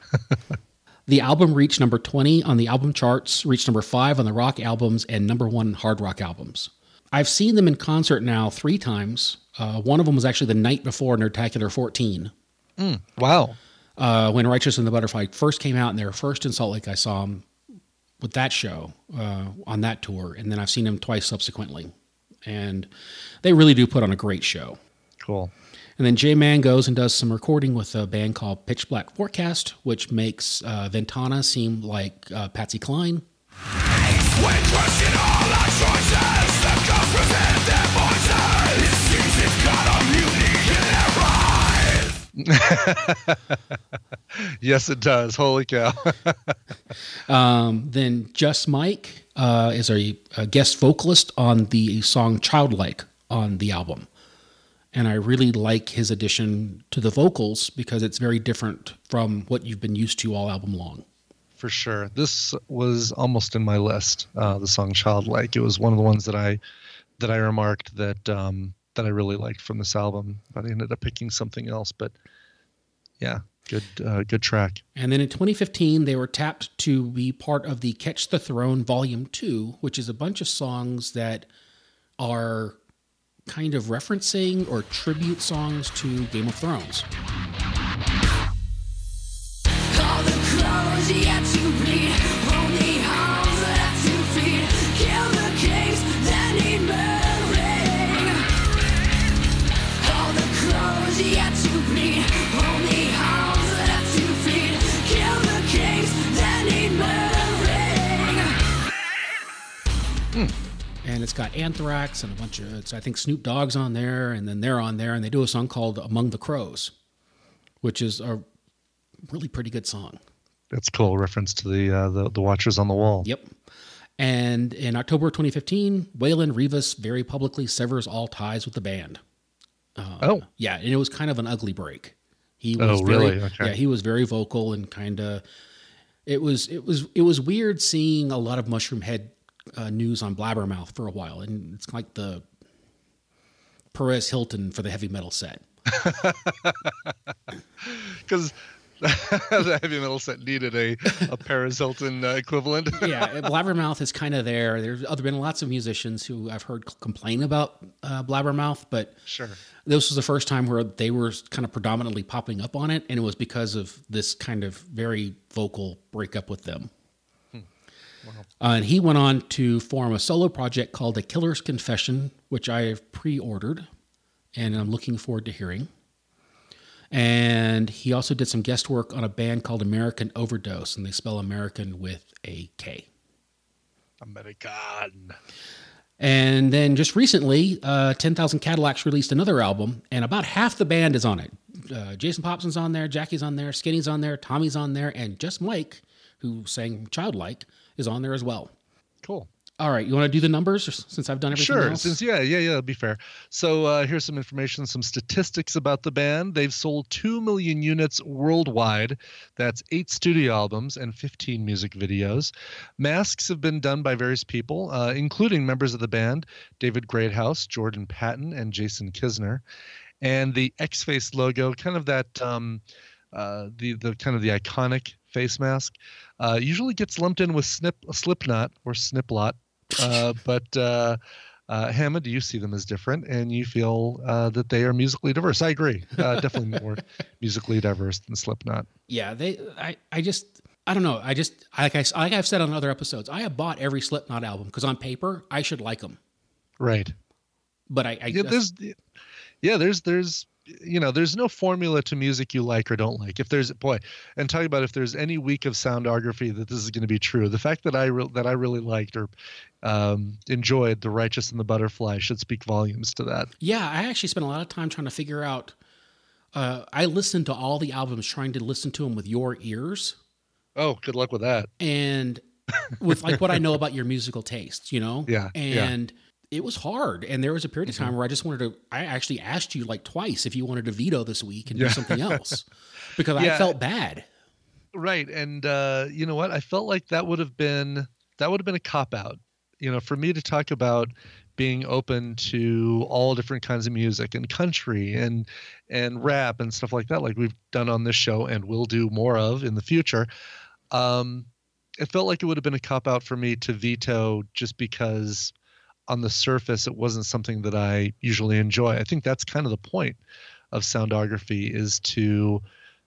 The album reached number 20 on the album charts, reached number 5 on the rock albums, and number 1 hard rock albums. I've seen them in concert now 3 times. One of them was actually the night before Nerdtacular 14.
Wow.
When Righteous and the Butterfly first came out, and they were first in Salt Lake, I saw them with that show on that tour, and then I've seen them twice subsequently. And they really do put on a great show.
Cool.
And then J-Man goes and does some recording with a band called Pitch Black Forecast, which makes Ventana seem like Patsy Cline.
When question all our choices, the comes within their voices. It seems it's got a mutiny in their eyes.
Yes, it does. Holy cow.
Then Just Mike is a guest vocalist on the song Childlike on the album. And I really like his addition to the vocals because it's very different from what you've been used to all album long.
For sure. This was almost in my list, the song Childlike. It was one of the ones that I remarked that I really liked from this album, but I ended up picking something else. But yeah, good track.
And then in 2015, they were tapped to be part of the Catch the Throne Volume 2, which is a bunch of songs that are kind of referencing or tribute songs to Game of Thrones.
All the crows yet to bleed, only hounds left to feed. Kill the kings that need murdering. All the crows yet to bleed, only hounds left to feed. Kill the kings that need murdering.
And it's got Anthrax and a bunch of, I think Snoop Dogg's on there, and then they're on there, and they do a song called Among the Crows, which is a really pretty good song.
That's cool. Reference to the Watchers on the Wall.
Yep. And in October 2015, Waylon Rivas very publicly severs all ties with the band. Yeah, and it was kind of an ugly break. He was
really? Okay.
Yeah, he was very vocal and kind of. It was weird seeing a lot of Mushroom Head news on Blabbermouth for a while, and it's like the Perez Hilton for the heavy metal set.
Because the heavy metal set needed a Perez Hilton equivalent.
Yeah, Blabbermouth is kind of there. There's been lots of musicians who I've heard complain about Blabbermouth, but
Sure.
This was the first time where they were kind of predominantly popping up on it, and it was because of this kind of very vocal breakup with them.
Wow.
And he went on to form a solo project called The Killer's Confession, which I have pre-ordered, and I'm looking forward to hearing. And he also did some guest work on a band called American Overdose, and they spell American with a K.
American.
And then just recently, 10,000 Cadillacs released another album, and about half the band is on it. Jason Popson's on there, Jackie's on there, Skinny's on there, Tommy's on there, and Just Mike, who sang Childlike, is on there as well.
Cool.
All right, you want to do the numbers since I've done everything else?
Since that'd be fair. So here's some information, some statistics about the band. They've sold 2 million units worldwide. That's 8 studio albums and 15 music videos. Masks have been done by various people, including members of the band, David Greathouse, Jordan Patton, and Jason Kisner. And the X-Face logo, kind of that the kind of the iconic face mask, usually gets lumped in with Slipknot or Sniplot. But Hammond, do you see them as different, and you feel that they are musically diverse? I agree. Definitely more musically diverse than Slipknot.
Yeah, I don't know. Like I've said on other episodes, I have bought every Slipknot album because on paper I should like them.
Right.
But
there's no formula to music you like or don't like. If there's talk about if there's any week of soundography that this is going to be true. The fact that I really liked or enjoyed The Righteous and the Butterfly should speak volumes to that.
Yeah, I actually spent a lot of time trying to figure out. I listened to all the albums, trying to listen to them with your ears.
Oh, good luck with that.
And with like what I know about your musical tastes,
Yeah.
And it was hard. And there was a period of time where I actually asked you like twice if you wanted to veto this week and do something else because I felt bad.
Right. And you know what? I felt like that would have been a cop out, for me to talk about being open to all different kinds of music and country and rap and stuff like that, like we've done on this show and will do more of in the future. It felt like it would have been a cop out for me to veto just because on the surface it wasn't something that I usually enjoy. I think that's kind of the point of soundography, is to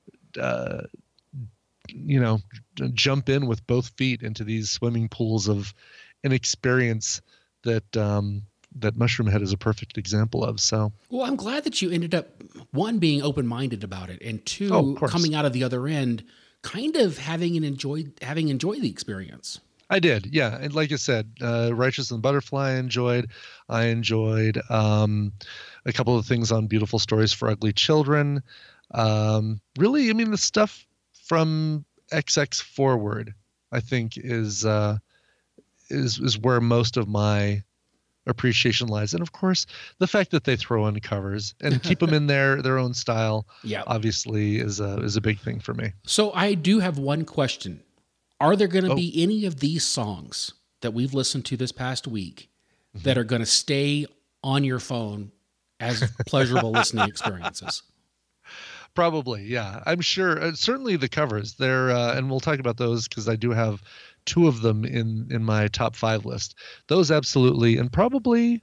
jump in with both feet into these swimming pools of an experience that Mushroom Head is a perfect example of. So, well,
I'm glad that you ended up, one, being open-minded about it, and two, coming out of the other end kind of having enjoyed the experience.
I did, yeah. And like I said, Righteous and Butterfly I enjoyed a couple of things on Beautiful Stories for Ugly Children. Really, I mean, the stuff from XX forward, I think is where most of my appreciation lies. And of course, the fact that they throw in covers and keep them in their own style, obviously is a big thing for me.
So I do have one question. Are there going to be any of these songs that we've listened to this past week that are going to stay on your phone as pleasurable listening experiences?
Probably, yeah. I'm sure. Certainly the covers. They're and we'll talk about those because I do have two of them in my top 5 list. Those absolutely, and probably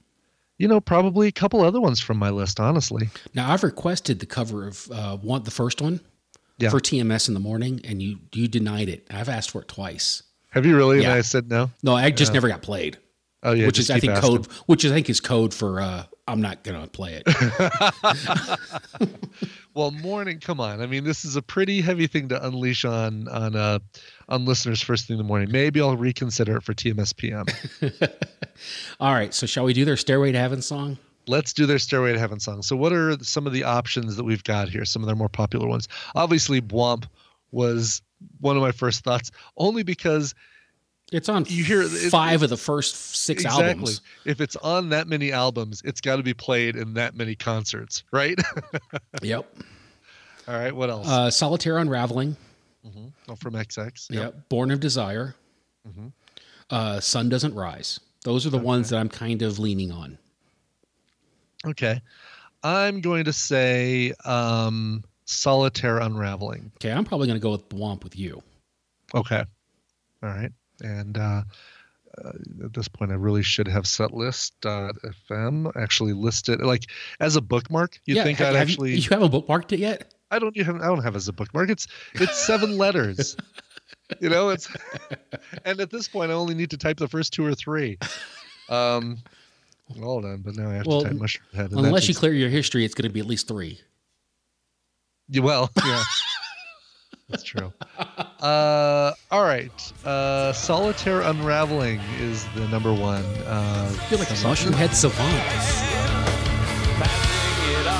a couple other ones from my list, honestly.
Now, I've requested the cover of the first one for TMS in the morning, and you denied it. I've asked for it twice.
Have you really?
Yeah.
And I said no?
No, I just never got played.
Oh, yeah.
Which is, I think, code. Which I think is code for I'm not going to play it.
Well, morning, come on. I mean, this is a pretty heavy thing to unleash on listeners first thing in the morning. Maybe I'll reconsider it for TMS PM.
All right. So shall we do their Stairway to Heaven song?
Let's do their Stairway to Heaven song. So what are some of the options that we've got here? Some of their more popular ones. Obviously, Bwomp was one of my first thoughts, only because
it's on 5 of the first 6 albums.
If it's on that many albums, it's got to be played in that many concerts, right?
Yep.
All right. What else?
Solitaire Unraveling.
Mm-hmm. Oh, from XX.
Yep. Born of Desire. Mm-hmm. Sun Doesn't Rise. Those are the ones that I'm kind of leaning on.
Okay. I'm going to say Solitaire Unraveling.
Okay. I'm probably going to go with Bwomp with you.
Okay. All right. And at this point, I really should have setlist.fm actually listed like as a bookmark. You think I'd actually?
You haven't bookmarked it yet?
I don't have it as a bookmark. It's 7 letters. It's and at this point, I only need to type the first 2 or 3. Hold on, but now I have to type Mushroom Head.
Unless you clear your history, it's going to be at least 3.
Yeah. That's true. All right. Solitaire Unraveling is the number 1.
I feel like a Mushroom Head savant.
Passing it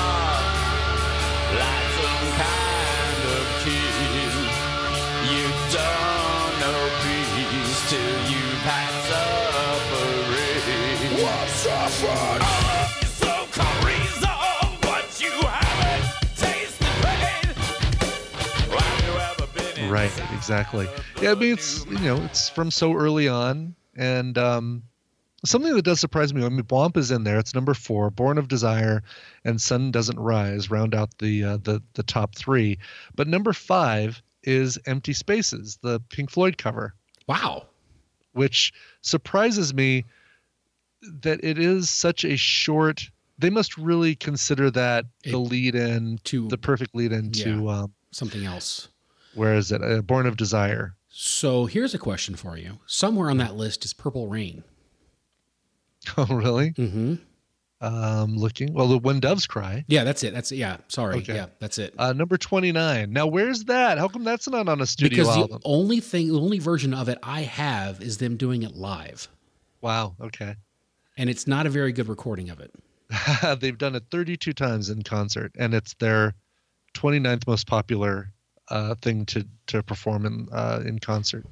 off like some kind of kid. You don't know peace till you pass up a ring. What's up, fun? So come resolve, but you haven't tasted pain. Have you ever been in
Right, exactly. Yeah, I mean, it's from so early on, and something that does surprise me. I mean, Bwomp is in there. It's number 4. Born of Desire and Sun Doesn't Rise round out the top 3. But number 5 is Empty Spaces, the Pink Floyd cover.
Wow.
Which surprises me that it is such a short. They must really consider that the lead-in to the perfect lead-in to
something else.
Where is it? Born of Desire.
So here's a question for you. Somewhere on that list is Purple Rain.
Oh, really?
Mm-hmm.
Looking. Well, the When Doves Cry.
Yeah, that's it. Yeah, sorry. Okay. Yeah, that's it.
Number 29. Now, where's that? How come that's not on a studio album?
Because the only version of it I have is them doing it live.
Wow. Okay.
And it's not a very good recording of it.
They've done it 32 times in concert, and it's their 29th most popular thing to perform in concert.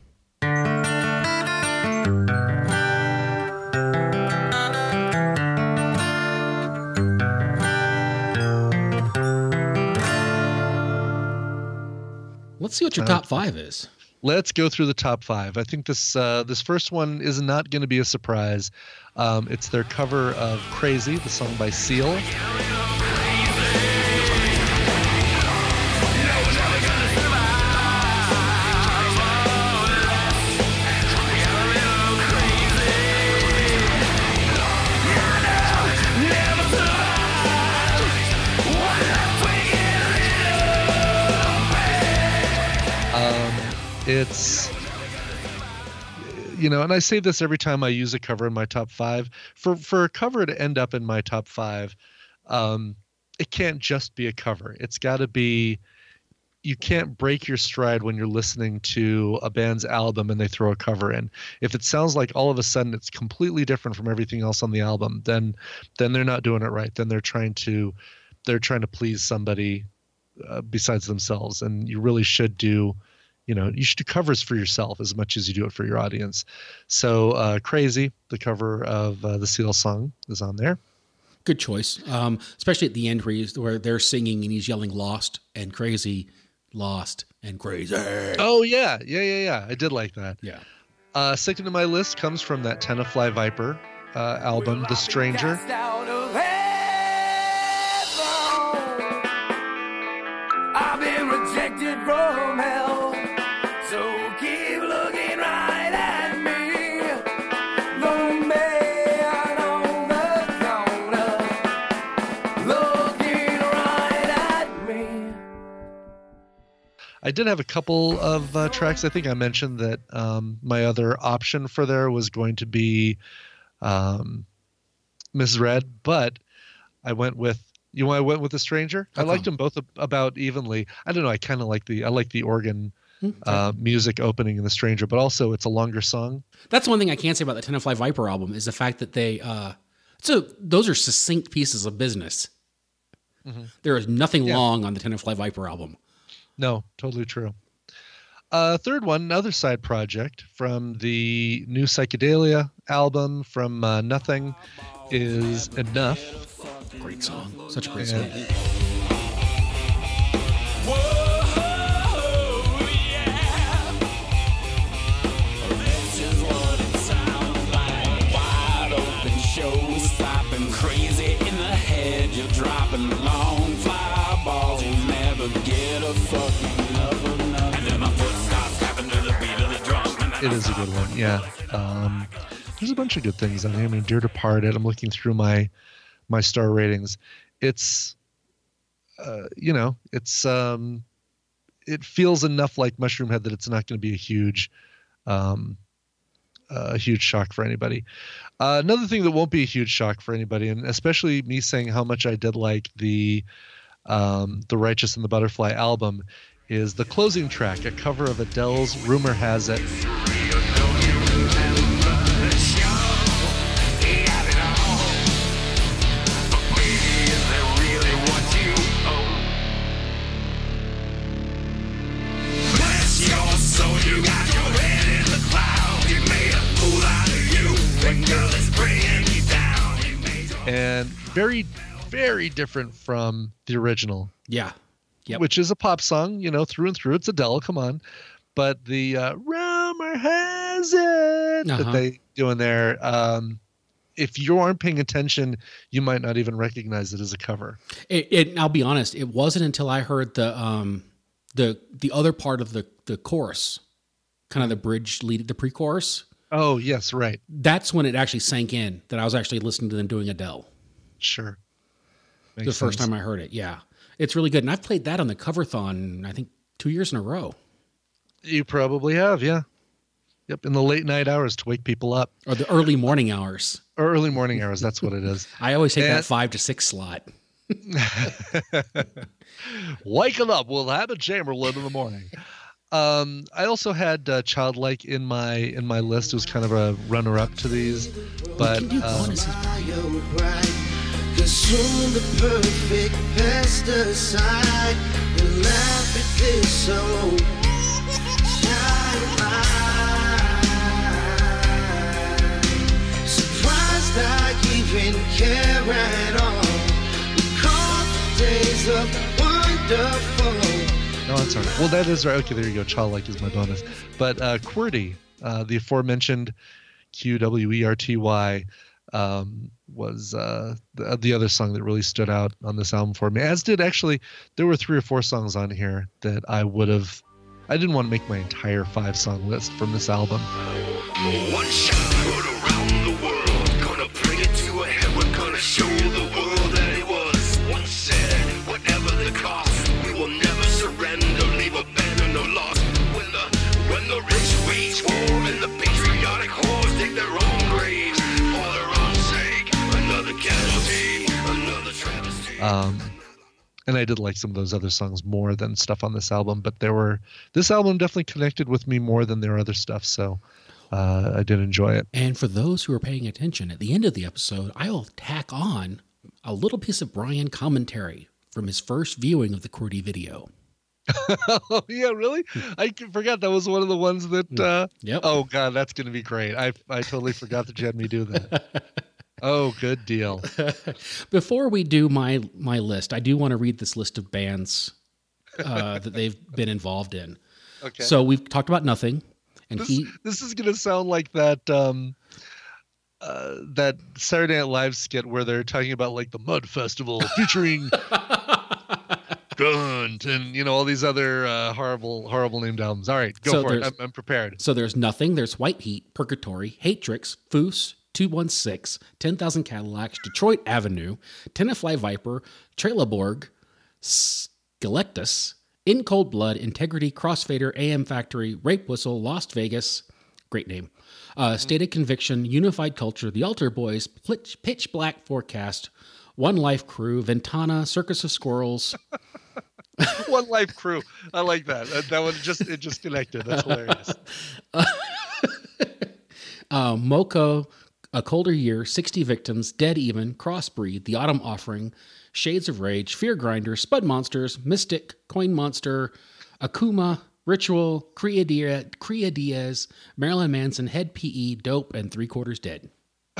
Let's see what your top 5 is.
Let's go through the top 5. I think this first one is not going to be a surprise. It's their cover of Crazy, the song by Seal. It's, and I say this every time I use a cover in my top 5. For a cover to end up in my top 5, it can't just be a cover. It's got to be, you can't break your stride when you're listening to a band's album and they throw a cover in. If it sounds like all of a sudden it's completely different from everything else on the album, then they're not doing it right. Then they're trying to please somebody besides themselves, and you really should do. You should do covers for yourself as much as you do it for your audience. So Crazy, the cover of the Seal song, is on there.
Good choice, especially at the end where they're singing and he's yelling "lost" and "crazy," "lost" and "crazy."
Oh yeah. I did like that.
Yeah.
Second to my list comes from that Tenafly Viper album, The Stranger.
I've been rejected from hell, so keep looking right at me. The man on the corner, looking right at me.
I did have a couple of tracks. I think I mentioned that my other option for there was going to be Misread, but I went with The Stranger. I liked them both about evenly. I don't know. I kind of like the organ music opening in The Stranger, but also it's a longer song.
That's one thing I can say about the Tenafly Viper album is the fact that they those are succinct pieces of business. Mm-hmm. There is nothing long on the Tenafly Viper album.
No, totally true. Third one, another side project from the new Psychedelia album from Nothing, is Enough.
Great song. Such a great song.
Crazy in the head, you're dropping long fireballs. You never get a fucking lover, and then my foot starts tapping to the beat of the drum.
It is a good one, yeah. There's a bunch of good things on here. I mean, Dear Departed. I'm looking through my star ratings. It's, it feels enough like Mushroomhead that it's not going to be a huge shock for anybody. Another thing that won't be a huge shock for anybody, and especially me saying how much I did like the Righteous and the Butterfly album, is the closing track, a cover of Adele's Rumor Has It. And very, very different from the original.
Yeah. Yep.
Which is a pop song, through and through. It's Adele, come on. But the rumor has it that they do in there, if you aren't paying attention, you might not even recognize it as a cover.
I'll be honest, it wasn't until I heard the other part of the chorus, kind of the bridge lead, the pre-chorus.
Oh, yes, right.
That's when it actually sank in that I was actually listening to them doing Adele.
Sure. Makes
the
sense.
First time I heard it, yeah. It's really good. And I've played that on the Cover-thon, I think, 2 years in a row.
You probably have, yeah. Yep, in the late night hours to wake people up.
Or the early morning hours.
Or early morning hours, that's what it is.
I always take that 5 to 6 slot.
Waking up, we'll have a Chamberlain in the morning. I also had Childlike in my list. It was kind of a runner-up to these, but
consume the perfect pesticide and laugh at this song. Surprised I even care at all. We call the days of wonderful.
No, that's all right. Well, that is right. Okay, there you go. Childlike is my bonus. But QWERTY, the aforementioned QWERTY, was the other song that really stood out on this album for me. As did actually, there were 3 or 4 songs on here that I didn't want to make my entire 5-song list from this album.
One shot heard around the world, gonna bring it to a head. We're gonna show the world that it was once said, whatever the cost, we will never surrender, leave a banner no loss. When the rich wage war and the patriotic whores dig their own graves for their own sake, another casualty, another travesty.
And I did like some of those other songs more than stuff on this album, but this album definitely connected with me more than their other stuff, so I did enjoy it.
And for those who are paying attention, at the end of the episode, I will tack on a little piece of Brian commentary from his first viewing of the QWERTY video.
Oh, yeah, really? I forgot that was one of the ones that.
Yep.
Oh, God, that's going to be great. I totally forgot that you had me do that. Oh, good deal.
Before we do my list, I do want to read this list of bands that they've been involved in.
Okay.
So we've talked about Nothing, and
this is going to sound like that that Saturday Night Live skit where they're talking about like the Mud Festival featuring Gunt and all these other horrible named albums. All right, go for it. I'm prepared.
So there's Nothing. There's White Heat, Purgatory, Hate Tricks, Foos, 216, 10,000 Cadillacs, Detroit Avenue, Tenafly Viper, Trailerborg, Skelectus, In Cold Blood, Integrity, Crossfader, AM Factory, Rape Whistle, Lost Vegas, great name, Stated Conviction, Unified Culture, The Altar Boys, Pitch Black Forecast, One Life Crew, Ventana, Circus of Squirrels.
One Life Crew. I like that. That one just connected. That's hilarious.
Moco, A Colder Year, 60 Victims, Dead Even, Crossbreed, The Autumn Offering, Shades of Rage, Fear Grinder, Spud Monsters, Mystic, Coin Monster, Akuma, Ritual, Crea Diaz, Marilyn Manson, Head PE, Dope, and 3/4 Dead.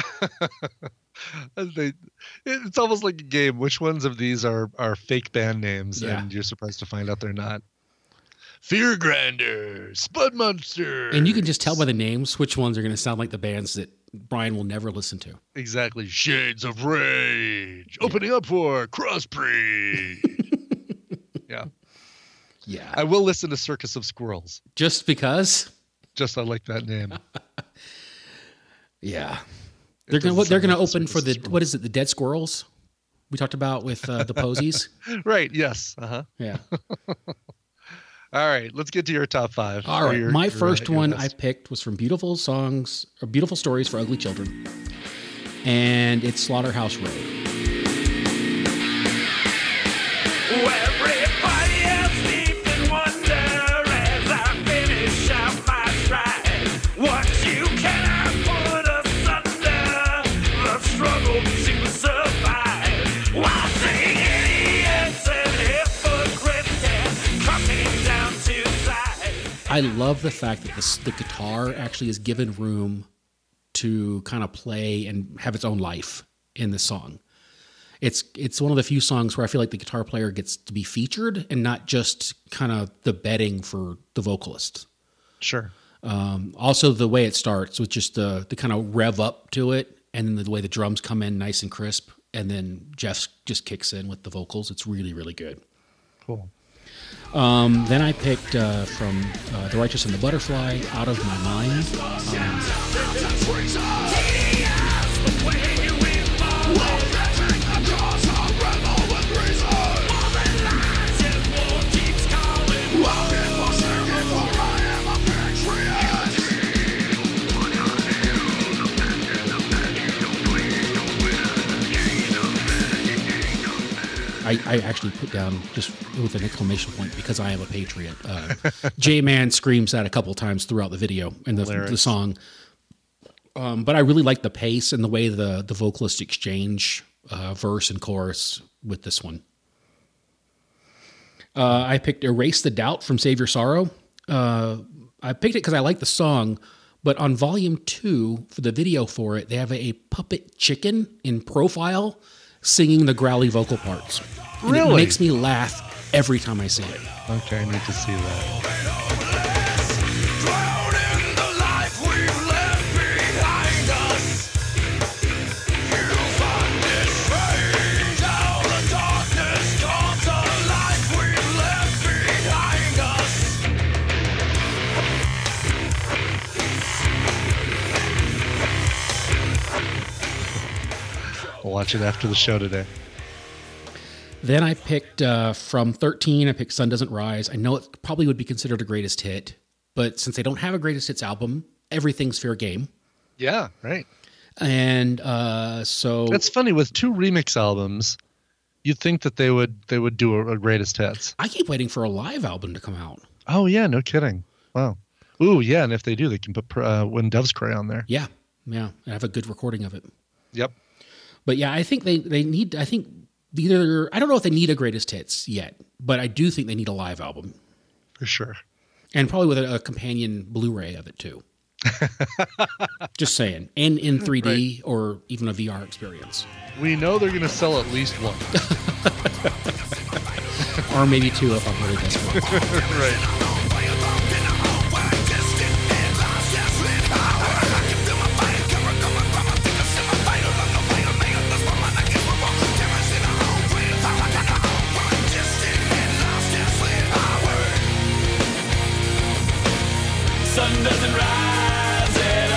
It's almost like a game. Which ones of these are fake band names?
Yeah.
And you're surprised to find out they're not. Fear Grinder, Spud Monster.
And you can just tell by the names which ones are going to sound like the bands that Brian will never listen to.
Exactly. Shades of Rage. Opening up for Crossbreed. Yeah.
Yeah.
I will listen to Circus of Squirrels.
Just because?
Just I like that name.
Yeah. They're going to open for the Dead Squirrels we talked about with the Posies.
Right. Yes. Uh-huh.
Yeah.
All right, let's get to your top five.
All right, my first one I picked was from Beautiful Stories for Ugly Children, and it's Slaughterhouse Road.
Everybody else deep in wonder as I finish out my stride. What you cannot put asunder, the struggle to survive. While singing idiots and hypocrites and coming down to size.
I love the fact that the guitar actually is given room to kind of play and have its own life in the song. It's one of the few songs where I feel like the guitar player gets to be featured and not just kind of the bedding for the vocalist.
Sure.
Also, the way it starts with just the kind of rev up to it, and then the way the drums come in nice and crisp, and then Jeff just kicks in with the vocals. It's really, really good.
Cool.
Then I picked from The Righteous and the Butterfly, Out of My Mind. I actually put down just with an exclamation point because I am a patriot. J-Man screams that a couple times throughout the video and the song. But I really like the pace and the way the vocalists exchange verse and chorus with this one. I picked Erase the Doubt from Save Your Sorrow. I picked it because I like the song, but on volume 2 for the video for it, they have a puppet chicken in profile singing the growly vocal parts. And
really?
It makes me laugh every time I see it.
Okay, I need to see that. I'll watch it after the show today.
Then I picked from 13, I picked Sun Doesn't Rise. I know it probably would be considered a greatest hit, but since they don't have a greatest hits album, everything's fair game.
Yeah, right.
And so
it's funny with 2 remix albums, you'd think that they would do a greatest hits.
I keep waiting for a live album to come out.
Oh yeah, no kidding. Wow. Ooh, yeah, and if they do, they can put When Doves Cry on there.
Yeah, I have a good recording of it.
Yep.
But yeah, I think they need. I think I don't know if they need a greatest hits yet, but I do think they need a live album.
For sure.
And probably with a companion Blu-ray of it too. Just saying. And in 3D
Right.
or even a VR experience.
We know they're going to sell at least one.
Or maybe two if I'm really desperate.
Right.
Sun doesn't rise at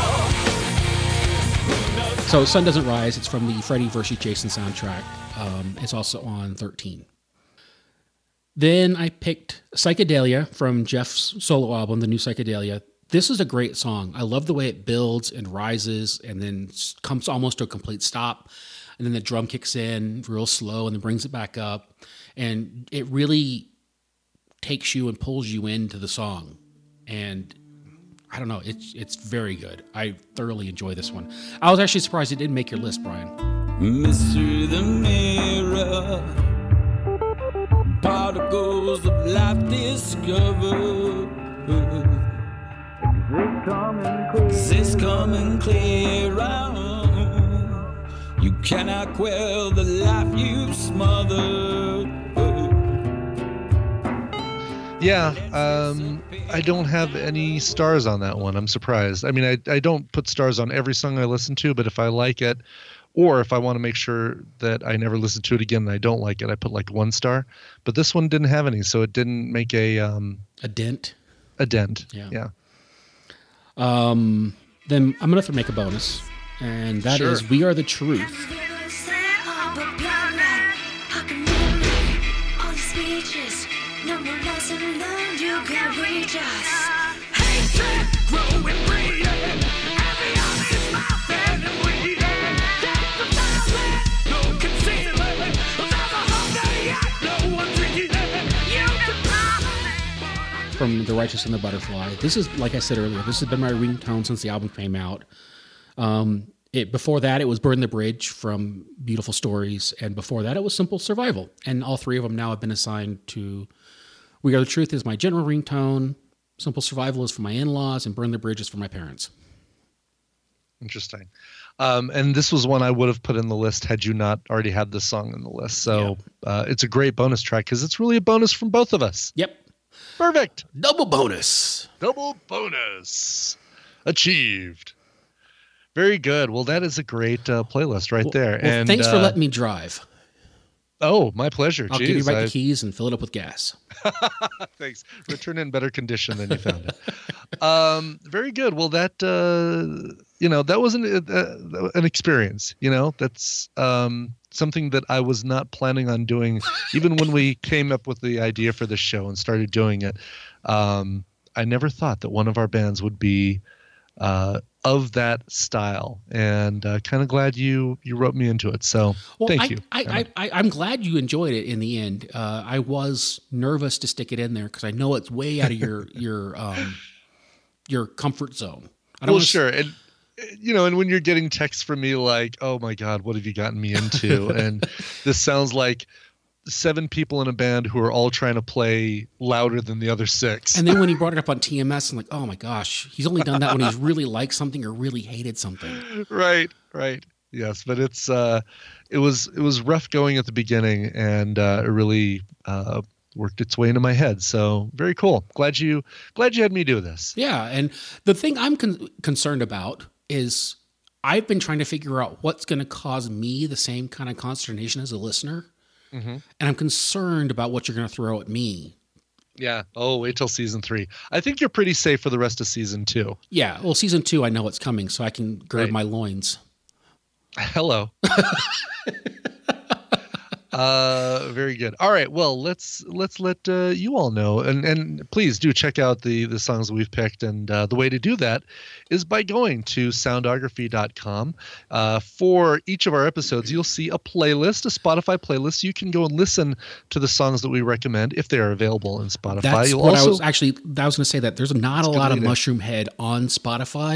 all.
So Sun Doesn't Rise, it's from the Freddy vs. Jason soundtrack. It's also on 13. Then I picked Psychedelia from Jeff's solo album, the new Psychedelia. This is a great song. I love the way it builds and rises and then comes almost to a complete stop. And then the drum kicks in real slow and then brings it back up. And it really takes you and pulls you into the song. And I don't know, it's very good. I thoroughly enjoy this one. I was actually surprised it didn't make your list, Brian.
Mystery the mirror, particles of life discovered. This coming clear out. You cannot quell the life you've smothered.
Yeah, I don't have any stars on that one. I'm surprised. I mean, I don't put stars on every song I listen to, but if I like it, or if I want to make sure that I never listen to it again and I don't like it, I put like 1 star. But this one didn't have any, so it didn't make a
dent.
A dent.
Yeah. Then I'm going to make a bonus, and that
Sure.
is We Are the Truth. From The Righteous and the Butterfly. This is, like I said earlier, this has been my ringtone since the album came out. Before that, it was Burn the Bridge from Beautiful Stories, and before that, it was Simple Survival. And all three of them now have been assigned to We Are the Truth is my general ringtone, Simple Survival is for my in-laws, and Burn the Bridge is for my parents.
Interesting. And this was one I would have put in the list had you not already had this song in the list. So it's a great bonus track because it's really a bonus from both of us.
Yep.
Perfect.
Double bonus.
Double bonus. Achieved. Very good. Well, that is a great playlist right there.
Well,
and
thanks for letting me drive.
Oh, my pleasure.
I'll give you back the keys and fill it up with gas.
Thanks. Return in better condition than you found it. Very good. Well, that that was an experience. That's something that I was not planning on doing. Even when we came up with the idea for the show and started doing it, I never thought that one of our bands would be of that style, and kind of glad you wrote me into it. So thank you.
I'm glad you enjoyed it in the end. I was nervous to stick it in there because I know it's way out of your comfort zone.
Sure. And when you're getting texts from me like, oh my God, what have you gotten me into? And this sounds like 7 people in a band who are all trying to play louder than the other 6.
And then when he brought it up on TMS, I'm like, oh my gosh, he's only done that when he's really liked something or really hated something.
Right. Yes, but it was rough going at the beginning, and it really worked its way into my head. So very cool. Glad you had me do this.
Yeah, and the thing I'm concerned about is I've been trying to figure out what's going to cause me the same kind of consternation as a listener. Mm-hmm. And I'm concerned about what you're going to throw at me.
Yeah. Oh, wait till season 3. I think you're pretty safe for the rest of season 2.
Yeah. Well, season 2, I know what's coming, so I can gird my loins.
Hello. Very good. All right. Well, let's let you all know, and please do check out the songs that we've picked. And the way to do that is by going to soundography.com. For each of our episodes, you'll see a playlist, a Spotify playlist. You can go and listen to the songs that we recommend if they are available in Spotify.
That's what I was going to say. That there's not a lot of Mushroom Head on Spotify.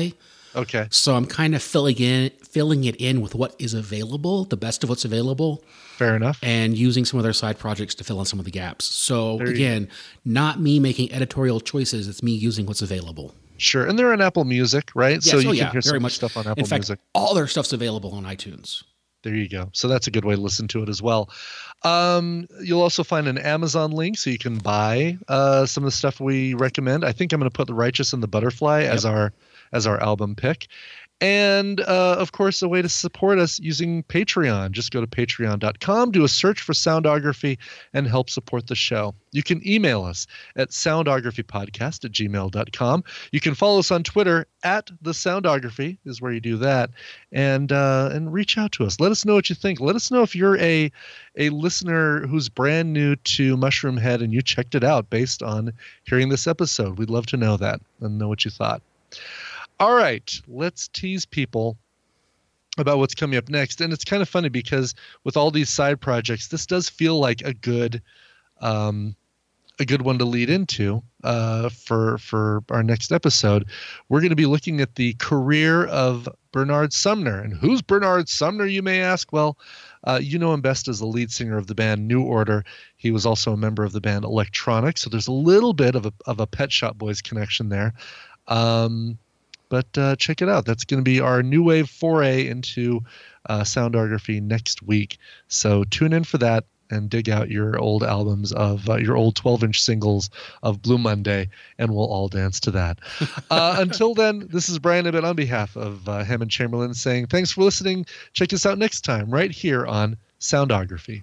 Okay.
So I'm kind of filling it in with what is available, the best of what's available,
Fair enough.
and using some of their side projects to fill in some of the gaps. So
There you
again, not me making editorial choices. It's me using what's available.
Sure. And they're on Apple Music, right?
Yes,
so you
oh,
can
yeah,
hear some
very
of the
much.
stuff on Apple
In fact,
Music.
all their stuff's available on iTunes.
There you go. So that's a good way to listen to it as well. You'll also find an Amazon link so you can buy some of the stuff we recommend. I think I'm going to put The Righteous and the Butterfly as our album pick. And, of course, a way to support us using Patreon. Just go to patreon.com, do a search for Soundography, and help support the show. You can email us at soundographypodcast@gmail.com. You can follow us on Twitter @thesoundography is where you do that. And reach out to us. Let us know what you think. Let us know if you're a listener who's brand new to Mushroom Head and you checked it out based on hearing this episode. We'd love to know that and know what you thought. All right, let's tease people about what's coming up next. And it's kind of funny because with all these side projects, this does feel like a good one to lead into for our next episode. We're going to be looking at the career of Bernard Sumner. And who's Bernard Sumner, you may ask? Well, you know him best as the lead singer of the band New Order. He was also a member of the band Electronic, so there's a little bit of a Pet Shop Boys connection there. But check it out. That's going to be our new wave foray into Soundography next week. So tune in for that and dig out your old albums of your old 12-inch singles of Blue Monday, and we'll all dance to that. Until then, this is Brian Ibbett on behalf of Hammond Chamberlain saying thanks for listening. Check us out next time right here on Soundography.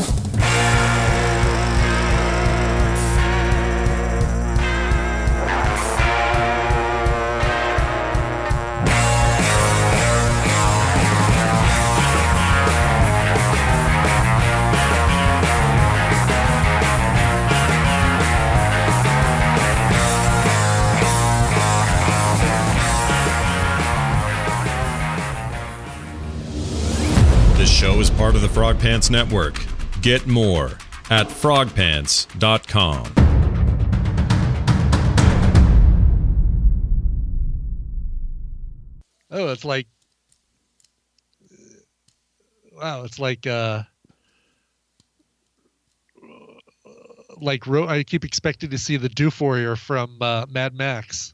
This show is part of the Frog Pants Network. Get more at frogpants.com.
Oh, it's like, wow, it's like I keep expecting to see the Doof Warrior from Mad Max.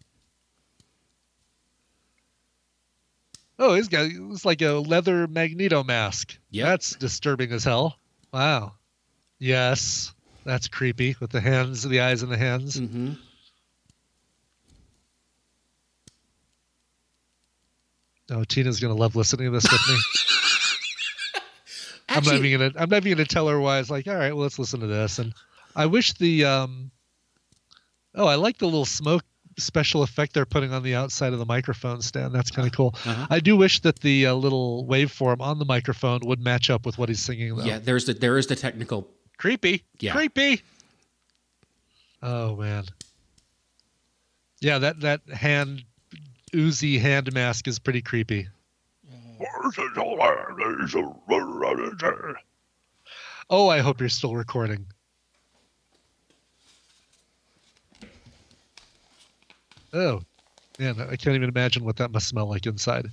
Oh, it's like a leather Magneto mask.
Yep.
That's disturbing as hell. Wow. Yes, that's creepy with the hands, the eyes and the hands.
Mm-hmm.
Oh, Tina's gonna love listening to this with me.
Actually,
I'm not even gonna tell her why. It's like, all right, well, let's listen to this. And I wish I like the little smoke special effect they're putting on the outside of the microphone stand. That's kind of cool.
Uh-huh.
I do wish that the little waveform on the microphone would match up with what he's singing, though.
yeah, there is the technical.
Creepy.
Yeah.
Creepy. Oh, man. Yeah, that hand, oozy hand mask is pretty creepy. Oh, I hope you're still recording. Oh, man, I can't even imagine what that must smell like inside.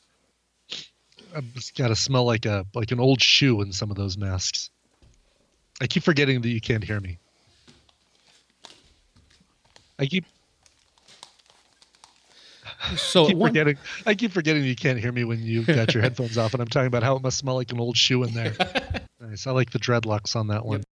It's got to smell like an old shoe in some of those masks. I keep forgetting that you can't hear me. I keep forgetting that you can't hear me when you got your headphones off, and I'm talking about how it must smell like an old shoe in there. Nice. I like the dreadlocks on that one.